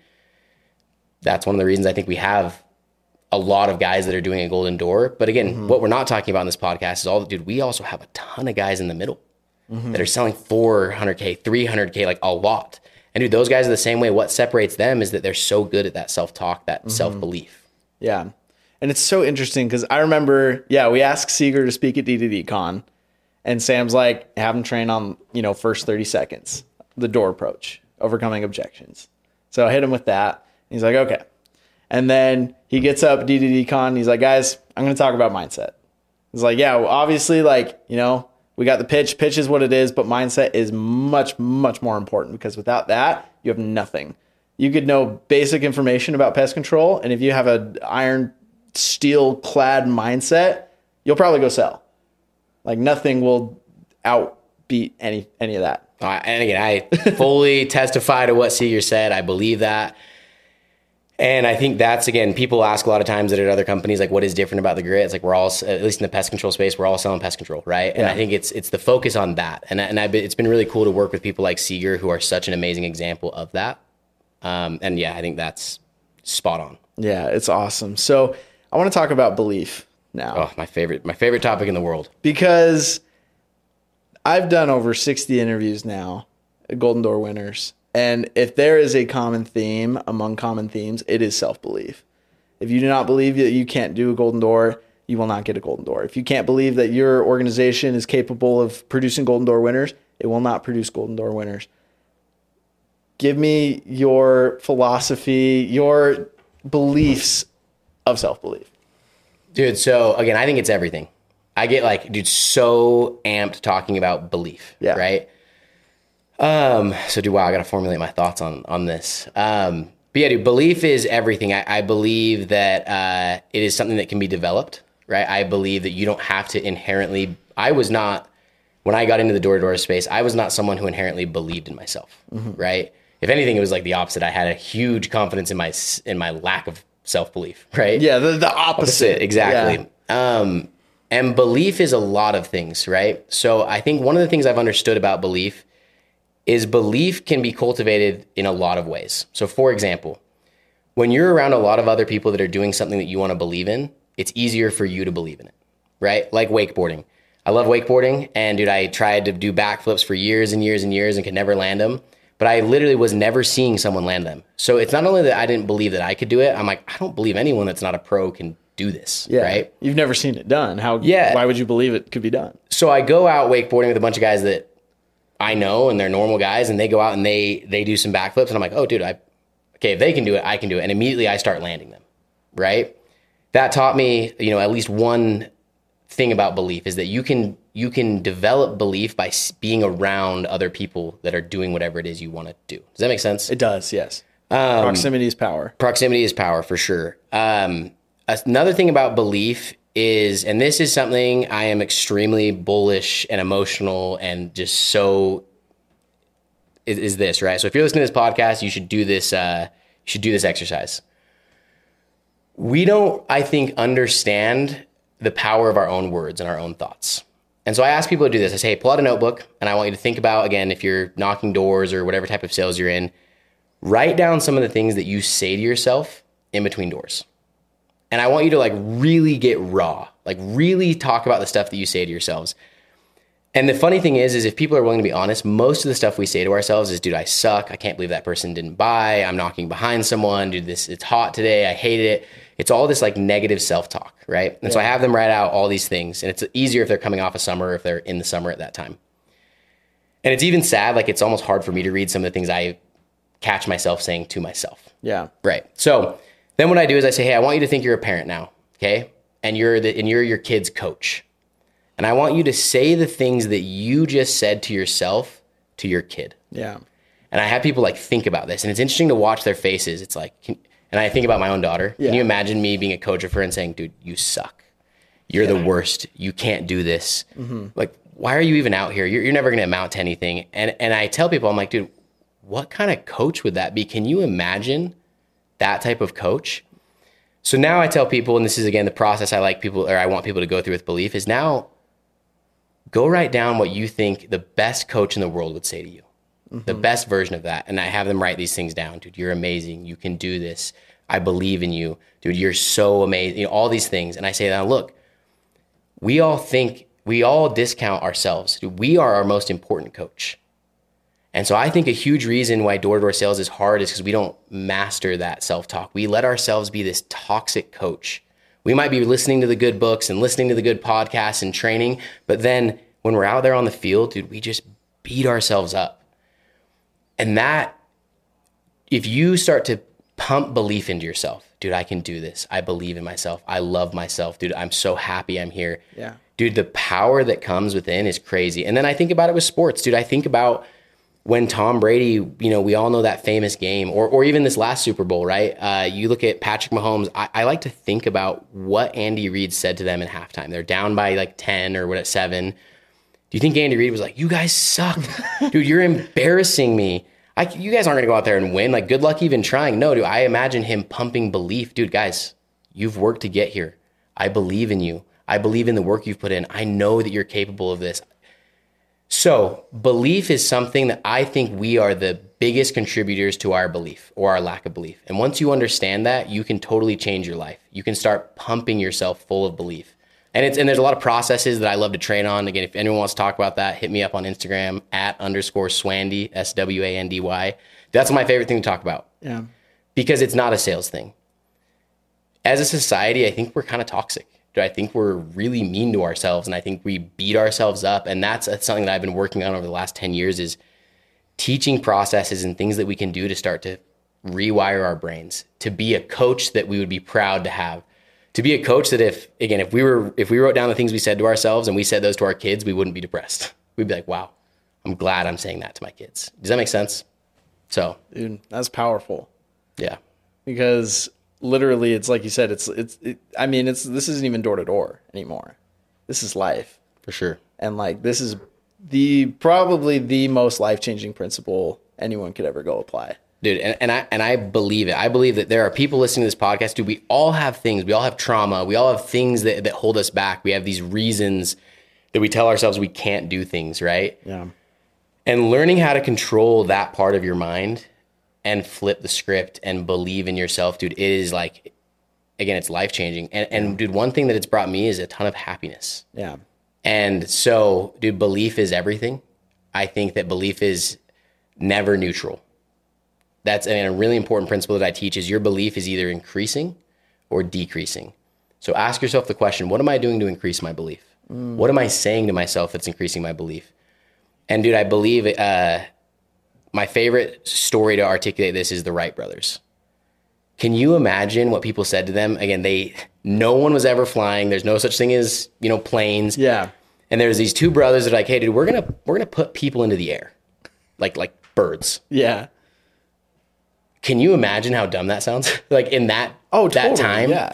that's one of the reasons I think we have a lot of guys that are doing a Golden Door. But again, mm-hmm. what we're not talking about in this podcast is all, dude, we also have a ton of guys in the middle mm-hmm. that are selling four hundred K, three hundred K, like a lot. And dude, those guys are the same way. What separates them is that they're so good at that self-talk, that mm-hmm. self-belief. Yeah. And it's so interesting because I remember, yeah, we asked Seeger to speak at D D D Con, and Sam's like, have him train on, you know, first thirty seconds, the door approach, overcoming objections. So I hit him with that. He's like, okay. And then he gets up D D D Con. He's like, guys, I'm going to talk about mindset. He's like, yeah, well, obviously, like, you know, we got the pitch. Pitch is what it is, but mindset is much, much more important because without that, you have nothing. You could know basic information about pest control, and if you have an iron, steel-clad mindset, you'll probably go sell. Like nothing will outbeat any any of that. Uh, and again, I fully testify to what Seeger said. I believe that. And I think that's, again, people ask a lot of times that at other companies, like, what is different about the Grit? It's like we're all, at least in the pest control space, we're all selling pest control, right? And yeah. I think it's it's the focus on that. And, and I've been, it's been really cool to work with people like Seeger who are such an amazing example of that. Um, and yeah, I think that's spot on. Yeah, it's awesome. So I want to talk about belief now. Oh, my favorite, my favorite topic in the world. Because I've done over sixty interviews now, Golden Door winners. And if there is a common theme among common themes, it is self-belief. If you do not believe that you can't do a Golden Door, you will not get a Golden Door. If you can't believe that your organization is capable of producing Golden Door winners, it will not produce Golden Door winners. Give me your philosophy, your beliefs of self-belief. Dude, so again, I think it's everything. I get like, dude, so amped talking about belief, Yeah. right? Um, so dude, wow, I got to formulate my thoughts on, on this. Um, but yeah, dude, belief is everything. I, I believe that, uh, it is something that can be developed, right? I believe that you don't have to inherently, I was not, when I got into the door-to-door space, I was not someone who inherently believed in myself, mm-hmm. right? If anything, it was like the opposite. I had a huge confidence in my, in my lack of self-belief, right? Yeah. The, the opposite. Opposite, exactly. Yeah. Um, and belief is a lot of things, right? So I think one of the things I've understood about belief is belief can be cultivated in a lot of ways. So for example, when you're around a lot of other people that are doing something that you want to believe in, it's easier for you to believe in it, right? Like wakeboarding. I love wakeboarding. And dude, I tried to do backflips for years and years and years and could never land them. But I literally was never seeing someone land them. So it's not only that I didn't believe that I could do it. I'm like, I don't believe anyone that's not a pro can do this, yeah. right? You've never seen it done. How? Yeah. Why would you believe it could be done? So I go out wakeboarding with a bunch of guys that I know and they're normal guys, and they go out and they they do some backflips, and I'm like, oh, dude, I okay, if they can do it, I can do it. And immediately I start landing them, right? That taught me, you know, at least one thing about belief is that you can you can develop belief by being around other people that are doing whatever it is you want to do. Does that make sense? It does, yes. Um, Proximity is power. Proximity is power for sure. Um, another thing about belief is, and this is something I am extremely bullish and emotional and just so is, is this, right? So if you're listening to this podcast, you should do this, uh, you should do this exercise. We don't, I think, understand the power of our own words and our own thoughts. And so I ask people to do this. I say, hey, pull out a notebook, and I want you to think about, again, if you're knocking doors or whatever type of sales you're in, write down some of the things that you say to yourself in between doors. And I want you to like really get raw, like really talk about the stuff that you say to yourselves. And the funny thing is, is if people are willing to be honest, most of the stuff we say to ourselves is, dude, I suck. I can't believe that person didn't buy. I'm knocking behind someone. Dude, this, it's hot today. I hated it. It's all this like negative self-talk, right? And yeah. So I have them write out all these things, and it's easier if they're coming off a summer, or if they're in the summer at that time. And it's even sad. Like it's almost hard for me to read some of the things I catch myself saying to myself. Yeah. Right. So then what I do is I say, hey, I want you to think you're a parent now, okay? And you're the and you're your kid's coach. And I want you to say the things that you just said to yourself to your kid. Yeah. And I have people like think about this, and it's interesting to watch their faces. It's like, can, and I think about my own daughter. Yeah. Can you imagine me being a coach of her and saying, dude, you suck. You're yeah. the worst. You can't do this. Mm-hmm. Like, why are you even out here? You're, you're never going to amount to anything. And and I tell people, I'm like, dude, what kind of coach would that be? Can you imagine that type of coach? So now I tell people, and this is again the process I like people, or I want people to go through with belief, is now go write down what you think the best coach in the world would say to you, mm-hmm. the best version of that. And I have them write these things down. Dude, you're amazing. You can do this. I believe in you. Dude, you're so amazing. You know, all these things. And I say, now look, we all think, we all discount ourselves. Dude, we are our most important coach. And so I think a huge reason why door-to-door sales is hard is because we don't master that self-talk. We let ourselves be this toxic coach. We might be listening to the good books and listening to the good podcasts and training, but then when we're out there on the field, dude, we just beat ourselves up. And that, if you start to pump belief into yourself, dude, I can do this. I believe in myself. I love myself. Dude, I'm so happy I'm here. Yeah. Dude, the power that comes within is crazy. And then I think about it with sports, dude. I think about when Tom Brady, you know, we all know that famous game, or or even this last Super Bowl, right? Uh, you look at Patrick Mahomes. I, I like to think about what Andy Reid said to them in halftime. They're down by like ten or what at seven. Do you think Andy Reid was like, "You guys suck, dude. You're embarrassing me. I, you guys aren't gonna go out there and win. Like, good luck even trying." No, dude. I imagine him pumping belief, dude. Guys, you've worked to get here. I believe in you. I believe in the work you've put in. I know that you're capable of this. So belief is something that I think we are the biggest contributors to our belief or our lack of belief. And once you understand that, you can totally change your life. You can start pumping yourself full of belief. And it's, and there's a lot of processes that I love to train on. Again, if anyone wants to talk about that, hit me up on Instagram at underscore Swandy, S W A N D Y. That's my favorite thing to talk about. Yeah. Because it's not a sales thing. As a society, I think we're kind of toxic. I think we're really mean to ourselves, and I think we beat ourselves up. And that's something that I've been working on over the last ten years is teaching processes and things that we can do to start to rewire our brains, to be a coach that we would be proud to have, to be a coach that if, again, if we were, if we wrote down the things we said to ourselves and we said those to our kids, we wouldn't be depressed. We'd be like, wow, I'm glad I'm saying that to my kids. Does that make sense? So, dude, that's powerful. Yeah. Because literally it's like you said, it's, it's, it, I mean, it's, this isn't even door to door anymore. This is life. For sure. And like, this is the, probably the most life-changing principle anyone could ever go apply. Dude, and, and I and I believe it. I believe that there are people listening to this podcast. Dude, we all have things. We all have trauma. We all have things that, that hold us back. We have these reasons that we tell ourselves we can't do things, right? Yeah. And learning how to control that part of your mind and flip the script and believe in yourself, dude, it is like, again, it's life-changing. And, and dude, one thing that it's brought me is a ton of happiness. Yeah. And so, dude, belief is everything. I think that belief is never neutral. That's I mean, a really important principle that I teach is your belief is either increasing or decreasing. So ask yourself the question, what am I doing to increase my belief? Mm. What am I saying to myself that's increasing my belief? And dude, I believe uh, my favorite story to articulate this is the Wright brothers. Can you imagine what people said to them? Again, they no one was ever flying. There's no such thing as, you know, planes. Yeah. And there's these two brothers that are like, hey, dude, we're gonna we're gonna put people into the air. Like like birds. Yeah. Can you imagine how dumb that sounds? Like in that, oh, that totally, time, yeah.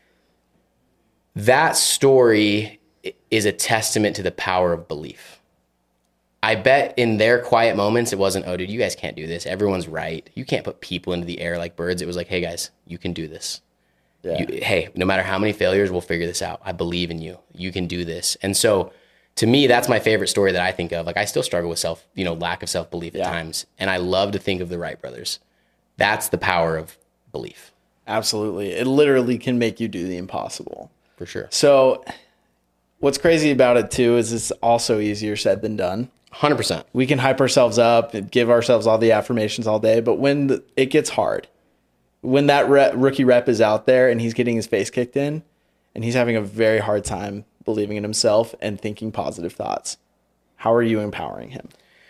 That story is a testament to the power of belief. I bet in their quiet moments, it wasn't, oh, dude, you guys can't do this. Everyone's right. You can't put people into the air like birds. It was like, hey, guys, you can do this. Yeah. You, hey, no matter how many failures, we'll figure this out. I believe in you. You can do this. And so to me, that's my favorite story that I think of. Like I still struggle with self, you know, lack of self-belief yeah. at times. And I love to think of the Wright brothers. That's the power of belief. Absolutely. It literally can make you do the impossible. For sure. So what's crazy about it too is it's also easier said than done. one hundred percent. We can hype ourselves up and give ourselves all the affirmations all day, but when the, it gets hard, when that re- rookie rep is out there and he's getting his face kicked in and he's having a very hard time believing in himself and thinking positive thoughts, how are you empowering him?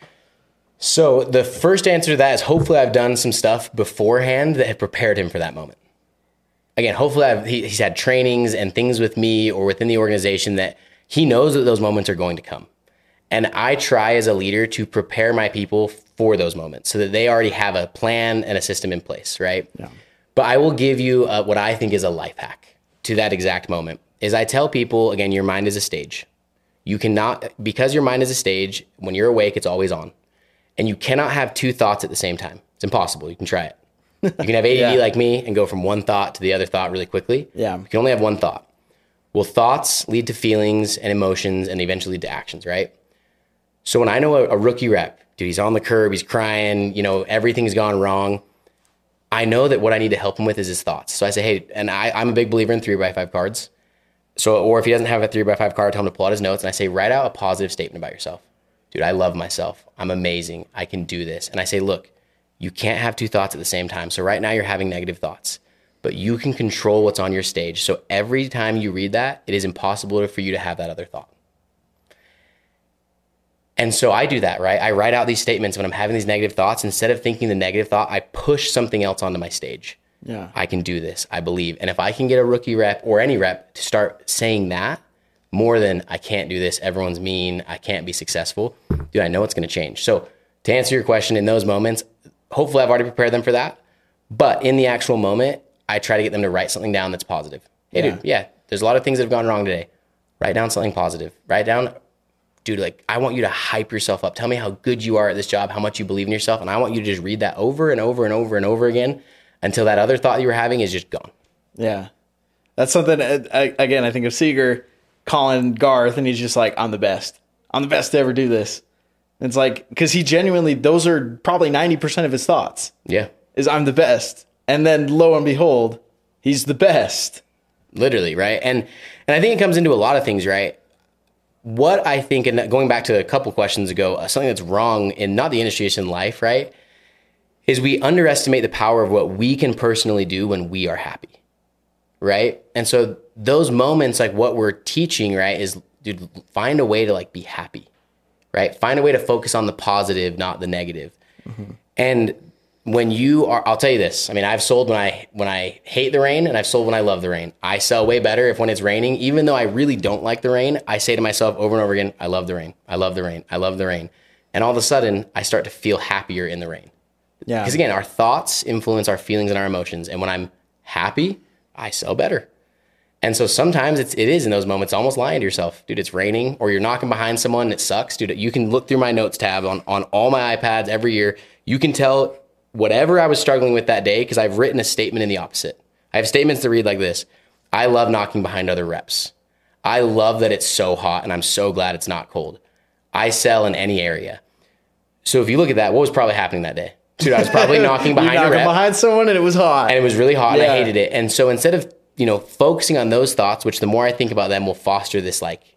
So the first answer to that is hopefully I've done some stuff beforehand that have prepared him for that moment. Again, hopefully I've, he, he's had trainings and things with me or within the organization that he knows that those moments are going to come. And I try as a leader to prepare my people for those moments so that they already have a plan and a system in place, right? Yeah. But I will give you uh, what I think is a life hack to that exact moment is I tell people, again, your mind is a stage. You cannot, because your mind is a stage, when you're awake, it's always on. And you cannot have two thoughts at the same time. It's impossible. You can try it. You can have A D D yeah. like me and go from one thought to the other thought really quickly. Yeah. You can only have one thought. Well, thoughts lead to feelings and emotions and eventually to actions, right? So when I know a, a rookie rep, dude, he's on the curb, he's crying, you know, everything's gone wrong. I know that what I need to help him with is his thoughts. So I say, hey, and I, I'm a big believer in three by five cards. So, or if he doesn't have a three by five card, I tell him to pull out his notes and I say, write out a positive statement about yourself. Dude, I love myself. I'm amazing. I can do this. And I say, look, you can't have two thoughts at the same time. So right now you're having negative thoughts, but you can control what's on your stage. So every time you read that, it is impossible for you to have that other thought. And so I do that, right? I write out these statements when I'm having these negative thoughts. Instead of thinking the negative thought, I push something else onto my stage. Yeah. I can do this. I believe. And if I can get a rookie rep or any rep to start saying that more than I can't do this, everyone's mean, I can't be successful, dude, I know it's going to change. So to answer your question, in those moments, hopefully I've already prepared them for that. But in the actual moment, I try to get them to write something down that's positive. Hey, yeah. dude, yeah, there's a lot of things that have gone wrong today. Write down something positive. Write down, dude, like, I want you to hype yourself up. Tell me how good you are at this job, how much you believe in yourself. And I want you to just read that over and over and over and over again until that other thought you were having is just gone. Yeah. That's something, I, again, I think of Seeger calling Garth and he's just like, I'm the best. I'm the best to ever do this. And it's like, because he genuinely, those are probably ninety percent of his thoughts. Yeah. Is I'm the best. And then lo and behold, he's the best. literally, right? And and I think it comes into a lot of things, right? What I think, and going back to a couple questions ago, uh, something that's wrong in not the industry, it's in life, right? Is we underestimate the power of what we can personally do when we are happy, right? And so those moments, like what we're teaching, right, is dude, find a way to like be happy, right? Find a way to focus on the positive, not the negative. Mm-hmm. And when you are, I'll tell you this. I mean, I've sold when I when I hate the rain, and I've sold when I love the rain. I sell way better if when it's raining, even though I really don't like the rain, I say to myself over and over again, I love the rain. I love the rain. I love the rain. And all of a sudden, I start to feel happier in the rain. Yeah. Because again, our thoughts influence our feelings and our emotions. And when I'm happy, I sell better. And so sometimes it's, it is in those moments almost lying to yourself. Dude, it's raining, or you're knocking behind someone and it sucks. Dude, you can look through my notes tab on, on all my iPads every year. You can tell whatever I was struggling with that day, because I've written a statement in the opposite. I have statements to read like this. I love knocking behind other reps. I love that it's so hot and I'm so glad it's not cold. I sell in any area. So if you look at that, what was probably happening that day? Dude, I was probably knocking behind a rep. behind someone and it was hot. And it was really hot, yeah. And I hated it. And so instead of, you know, focusing on those thoughts, which the more I think about them will foster this like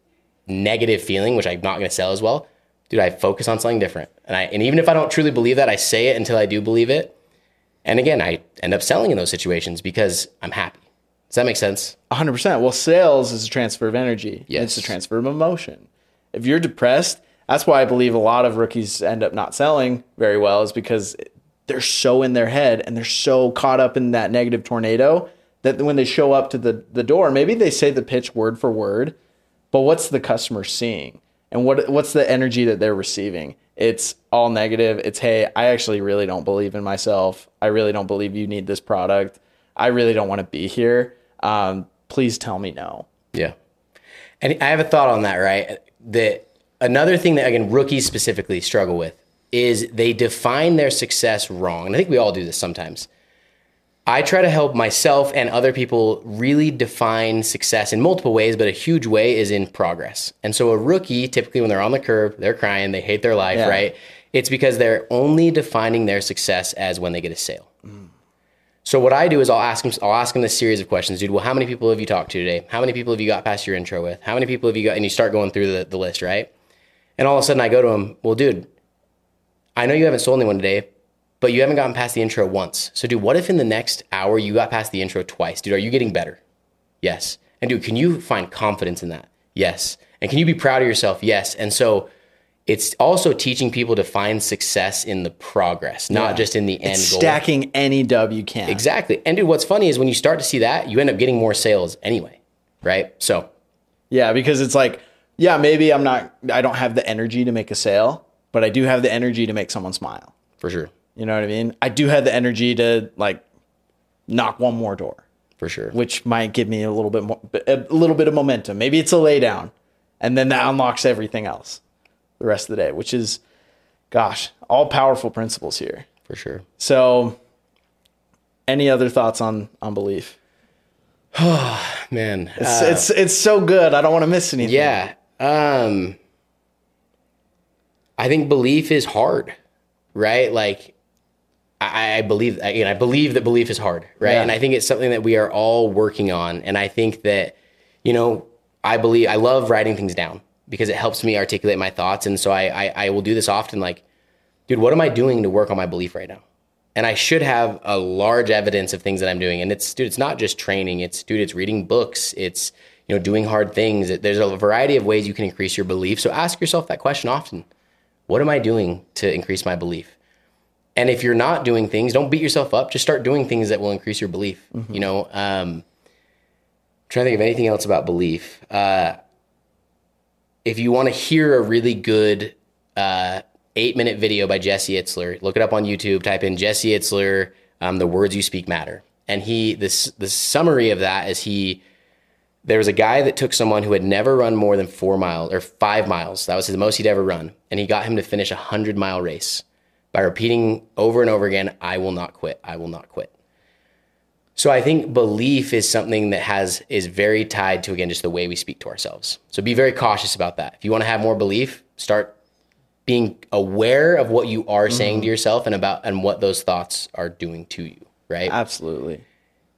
negative feeling, which I'm not going to sell as well. Dude, I focus on something different. And I, and even if I don't truly believe that, I say it until I do believe it. And again, I end up selling in those situations because I'm happy. Does that make sense? one hundred percent. Well, sales is a transfer of energy. Yes. It's a transfer of emotion. If you're depressed, that's why I believe a lot of rookies end up not selling very well, is because they're so in their head and they're so caught up in that negative tornado that when they show up to the, the door, maybe they say the pitch word for word, but what's the customer seeing? And what what's the energy that they're receiving? It's all negative. It's, hey, I actually really don't believe in myself. I really don't believe you need this product. I really don't want to be here. Um, please tell me no. Yeah. And I have a thought on that, right? That another thing that, again, rookies specifically struggle with is they define their success wrong. And I think we all do this sometimes. I try to help myself and other people really define success in multiple ways, but a huge way is in progress. And so a rookie, typically when they're on the curb, they're crying, they hate their life, yeah. right? It's because they're only defining their success as when they get a sale. Mm. So what I do is I'll ask them, I'll ask them this series of questions, dude. Well, how many people have you talked to today? How many people have you got past your intro with? How many people have you got? And you start going through the, the list, right? And all of a sudden I go to them, well, dude, I know you haven't sold anyone today, but you haven't gotten past the intro once. So dude, what if in the next hour you got past the intro twice? Dude, are you getting better? Yes. And dude, can you find confidence in that? Yes. And can you be proud of yourself? Yes. And so it's also teaching people to find success in the progress, not yeah. just in the end it's goal. Stacking any W you can. Exactly. And dude, what's funny is when you start to see that, you end up getting more sales anyway, right? So. Yeah, because it's like, yeah, maybe I'm not, I don't have the energy to make a sale, but I do have the energy to make someone smile. For sure. You know what I mean? I do have the energy to like knock one more door. For sure. Which might give me a little bit more, a little bit of momentum. Maybe it's a lay down, and then that unlocks everything else the rest of the day, which is, gosh, all powerful principles here. For sure. So any other thoughts on, on belief? Oh, man. It's, uh, it's, it's so good. I don't want to miss anything. Yeah. Um, I think belief is hard, right? Like, I, I believe, again, I believe that belief is hard, right? Yeah. And I think it's something that we are all working on. And I think that, you know, I believe, I love writing things down because it helps me articulate my thoughts. And so I, I, I will do this often, like, dude, what am I doing to work on my belief right now? And I should have a large evidence of things that I'm doing. And it's, dude, it's not just training. It's, dude, it's reading books. It's, you know, doing hard things. There's a variety of ways you can increase your belief. So ask yourself that question often. What am I doing to increase my belief? And if you're not doing things, don't beat yourself up. Just start doing things that will increase your belief. Mm-hmm. You know, um, I'm trying to think of anything else about belief. Uh, if you want to hear a really good uh, eight-minute video by Jesse Itzler, look it up on YouTube. Type in Jesse Itzler, um, "The Words You Speak Matter." And he, this the summary of that is he. There was a guy that took someone who had never run more than four miles or five miles. That was the most he'd ever run, and he got him to finish a hundred-mile race by repeating over and over again, I will not quit, I will not quit. So I think belief is something that has is very tied to, again, just the way we speak to ourselves. So be very cautious about that. If you want to have more belief, start being aware of what you are saying mm-hmm. to yourself and about and what those thoughts are doing to you, right? Absolutely.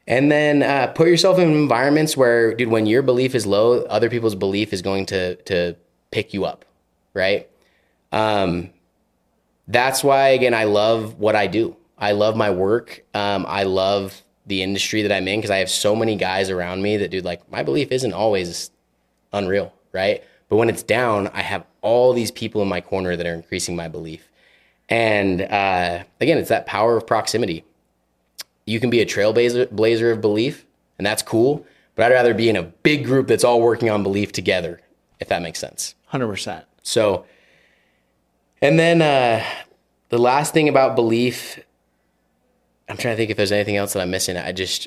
And then uh, put yourself in environments where, dude, when your belief is low, other people's belief is going to to pick you up, right? Um, that's why, again, I love what I do. I love my work. Um, I love the industry that I'm in because I have so many guys around me that, dude, like my belief isn't always unreal, right? But when it's down, I have all these people in my corner that are increasing my belief. And uh, again, it's that power of proximity. You can be a trailblazer blazer of belief, and that's cool. But I'd rather be in a big group that's all working on belief together, if that makes sense. one hundred percent. So, and then uh, the last thing about belief, I'm trying to think if there's anything else that I'm missing. I just,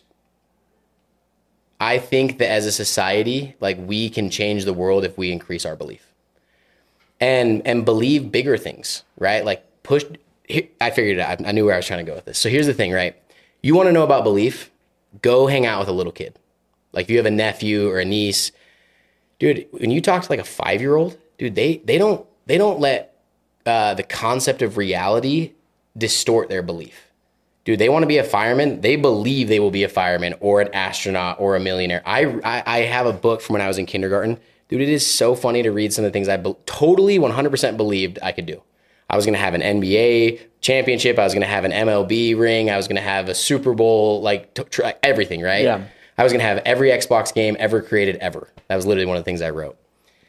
I think that as a society, like we can change the world if we increase our belief and, and believe bigger things, right? Like push, I figured it out. I knew where I was trying to go with this. So here's the thing, right? You want to know about belief? Go hang out with a little kid. Like if you have a nephew or a niece, dude, when you talk to like a five-year-old, dude, they, they don't, they don't let uh, the concept of reality distort their belief. Dude, they want to be a fireman. They believe they will be a fireman or an astronaut or a millionaire. I, I, I have a book from when I was in kindergarten. Dude, it is so funny to read some of the things I be- totally one hundred percent believed I could do. I was going to have an N B A championship. I was going to have an M L B ring. I was going to have a Super Bowl, like t- tr- everything, right? Yeah. I was going to have every Xbox game ever created ever. That was literally one of the things I wrote.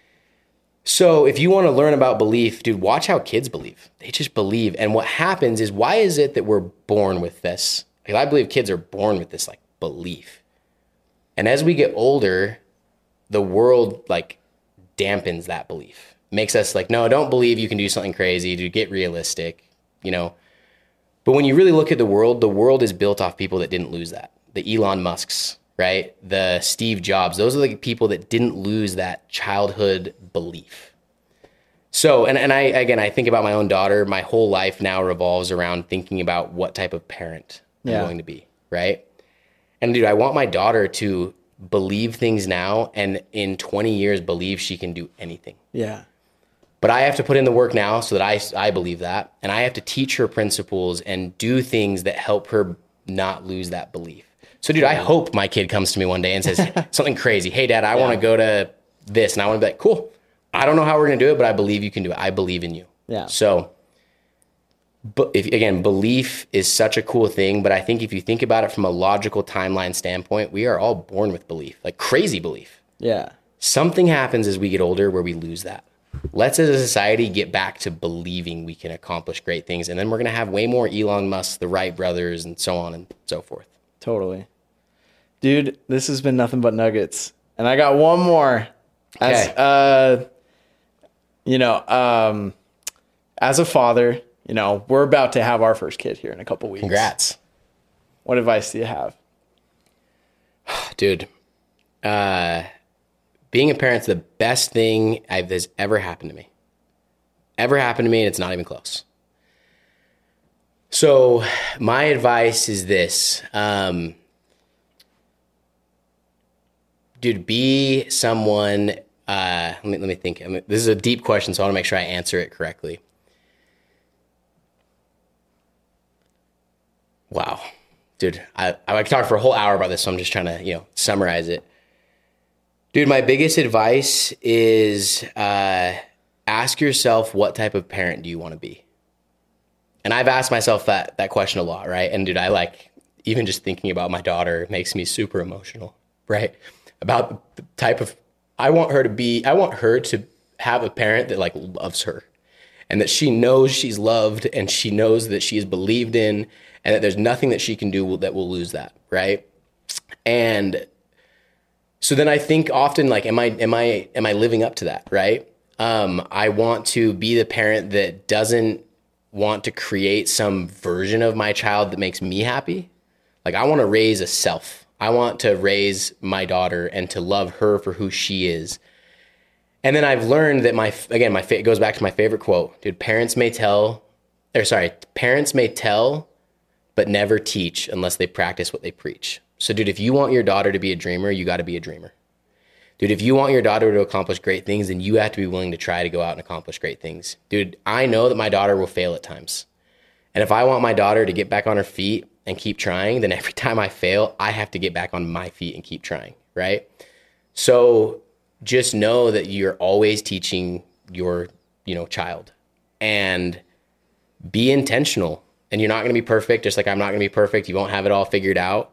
So if you want to learn about belief, dude, watch how kids believe. They just believe. And what happens is, why is it that we're born with this? Like, I believe kids are born with this like belief. And as we get older, the world like dampens that belief. Makes us like, no, don't believe you can do something crazy, to get realistic, you know. But when you really look at the world, the world is built off people that didn't lose that. The Elon Musks, right? The Steve Jobs, those are the people that didn't lose that childhood belief. So, and, and I, again, I think about my own daughter. My whole life now revolves around thinking about what type of parent yeah. I'm going to be, right? And dude, I want my daughter to believe things now and in twenty years believe she can do anything. Yeah. But I have to put in the work now so that I, I believe that. And I have to teach her principles and do things that help her not lose that belief. So, dude, I hope my kid comes to me one day and says something crazy. Hey, Dad, I yeah. want to go to this. And I want to be like, cool. I don't know how we're going to do it, but I believe you can do it. I believe in you. Yeah. So, but if, again, belief is such a cool thing. But I think if you think about it from a logical timeline standpoint, we are all born with belief, like crazy belief. Yeah. Something happens as we get older where we lose that. Let's, as a society, get back to believing we can accomplish great things. And then we're going to have way more Elon Musk, the Wright brothers, and so on and so forth. Totally. Dude, this has been nothing but nuggets. And I got one more. As, okay. uh, you know, um, as a father, you know, we're about to have our first kid here in a couple weeks. Congrats. What advice do you have? Dude, uh, being a parent's the best thing I've, that's ever happened to me. Ever happened to me, and it's not even close. So my advice is this. Um, dude, be someone, uh, let me, let me think. I mean, this is a deep question, so I want to make sure I answer it correctly. Wow. Dude, I, I could talk for a whole hour about this, so I'm just trying to, you know, summarize it. Dude, my biggest advice is uh, ask yourself, what type of parent do you want to be? And I've asked myself that that question a lot, right? And dude, I like, even just thinking about my daughter makes me super emotional, right? About the type of, I want her to be, I want her to have a parent that like loves her and that she knows she's loved and she knows that she is believed in and that there's nothing that she can do that will lose that, right? And so then I think often like, am I, am I, am I living up to that, right? Um, I want to be the parent that doesn't want to create some version of my child that makes me happy. Like I want to raise a self. I want to raise my daughter and to love her for who she is. And then I've learned that my, again, my, it goes back to my favorite quote, dude, parents may tell, or sorry, parents may tell, but never teach unless they practice what they preach. So dude, if you want your daughter to be a dreamer, you got to be a dreamer. Dude, if you want your daughter to accomplish great things, then you have to be willing to try to go out and accomplish great things. Dude, I know that my daughter will fail at times. And if I want my daughter to get back on her feet and keep trying, then every time I fail, I have to get back on my feet and keep trying, right? So just know that you're always teaching your, you know, child, and be intentional. And you're not going to be perfect, just like I'm not going to be perfect. You won't have it all figured out.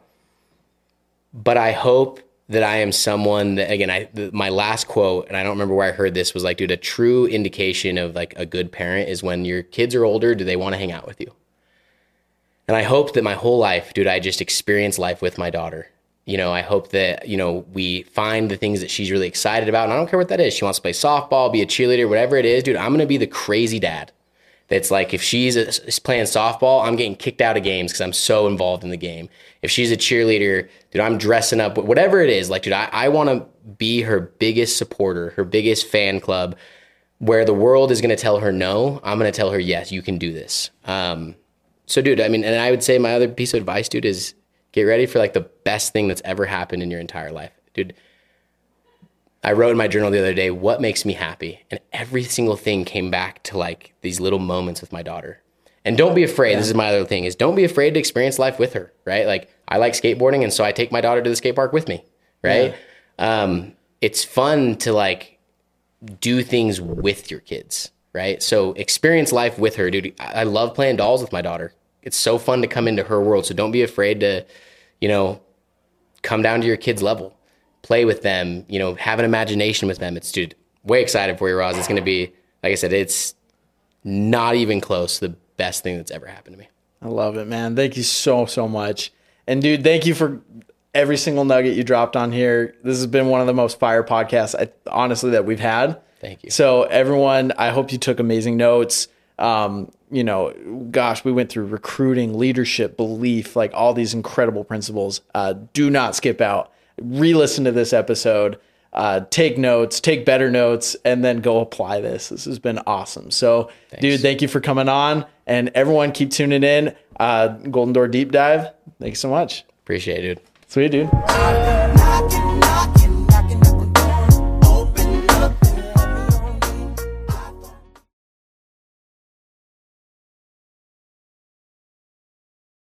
But I hope that I am someone that, again, I the, my last quote, and I don't remember where I heard this, was like, dude, a true indication of like a good parent is when your kids are older, do they want to hang out with you? And I hope that my whole life, dude, I just experience life with my daughter. You know, I hope that, you know, we find the things that she's really excited about. And I don't care what that is. She wants to play softball, be a cheerleader, whatever it is, dude, I'm going to be the crazy dad. That's like, if she's a, is playing softball, I'm getting kicked out of games because I'm so involved in the game. If she's a cheerleader, dude, I'm dressing up, whatever it is. Like, dude, I, I want to be her biggest supporter, her biggest fan club, where the world is going to tell her no. I'm going to tell her, yes, you can do this. Um, so, dude, I mean, and I would say my other piece of advice, dude, is get ready for like the best thing that's ever happened in your entire life. Dude, I wrote in my journal the other day, what makes me happy? And every single thing came back to like these little moments with my daughter. And don't be afraid. Yeah. This is my other thing, is don't be afraid to experience life with her, right? Like, I like skateboarding, and so I take my daughter to the skate park with me, right? Yeah. Um, it's fun to like do things with your kids, right? So experience life with her, dude. I love playing dolls with my daughter. It's so fun to come into her world. So don't be afraid to, you know, come down to your kids' level. Play with them, you know, have an imagination with them. It's, dude, way excited for you, Roz. It's going to be, like I said, it's not even close to the best thing that's ever happened to me. I love it, man. Thank you so, so much. And dude, thank you for every single nugget you dropped on here. This has been one of the most fire podcasts, I, honestly, that we've had. Thank you. So everyone, I hope you took amazing notes. Um, you know, gosh, we went through recruiting, leadership, belief, like all these incredible principles. Uh, do not skip out. Re-listen to this episode, uh, take notes, take better notes, and then go apply this. This has been awesome. So, Thanks. Dude, thank you for coming on, and everyone keep tuning in. Uh, Golden Door Deep Dive. Thanks so much. Appreciate it, dude. Sweet, dude.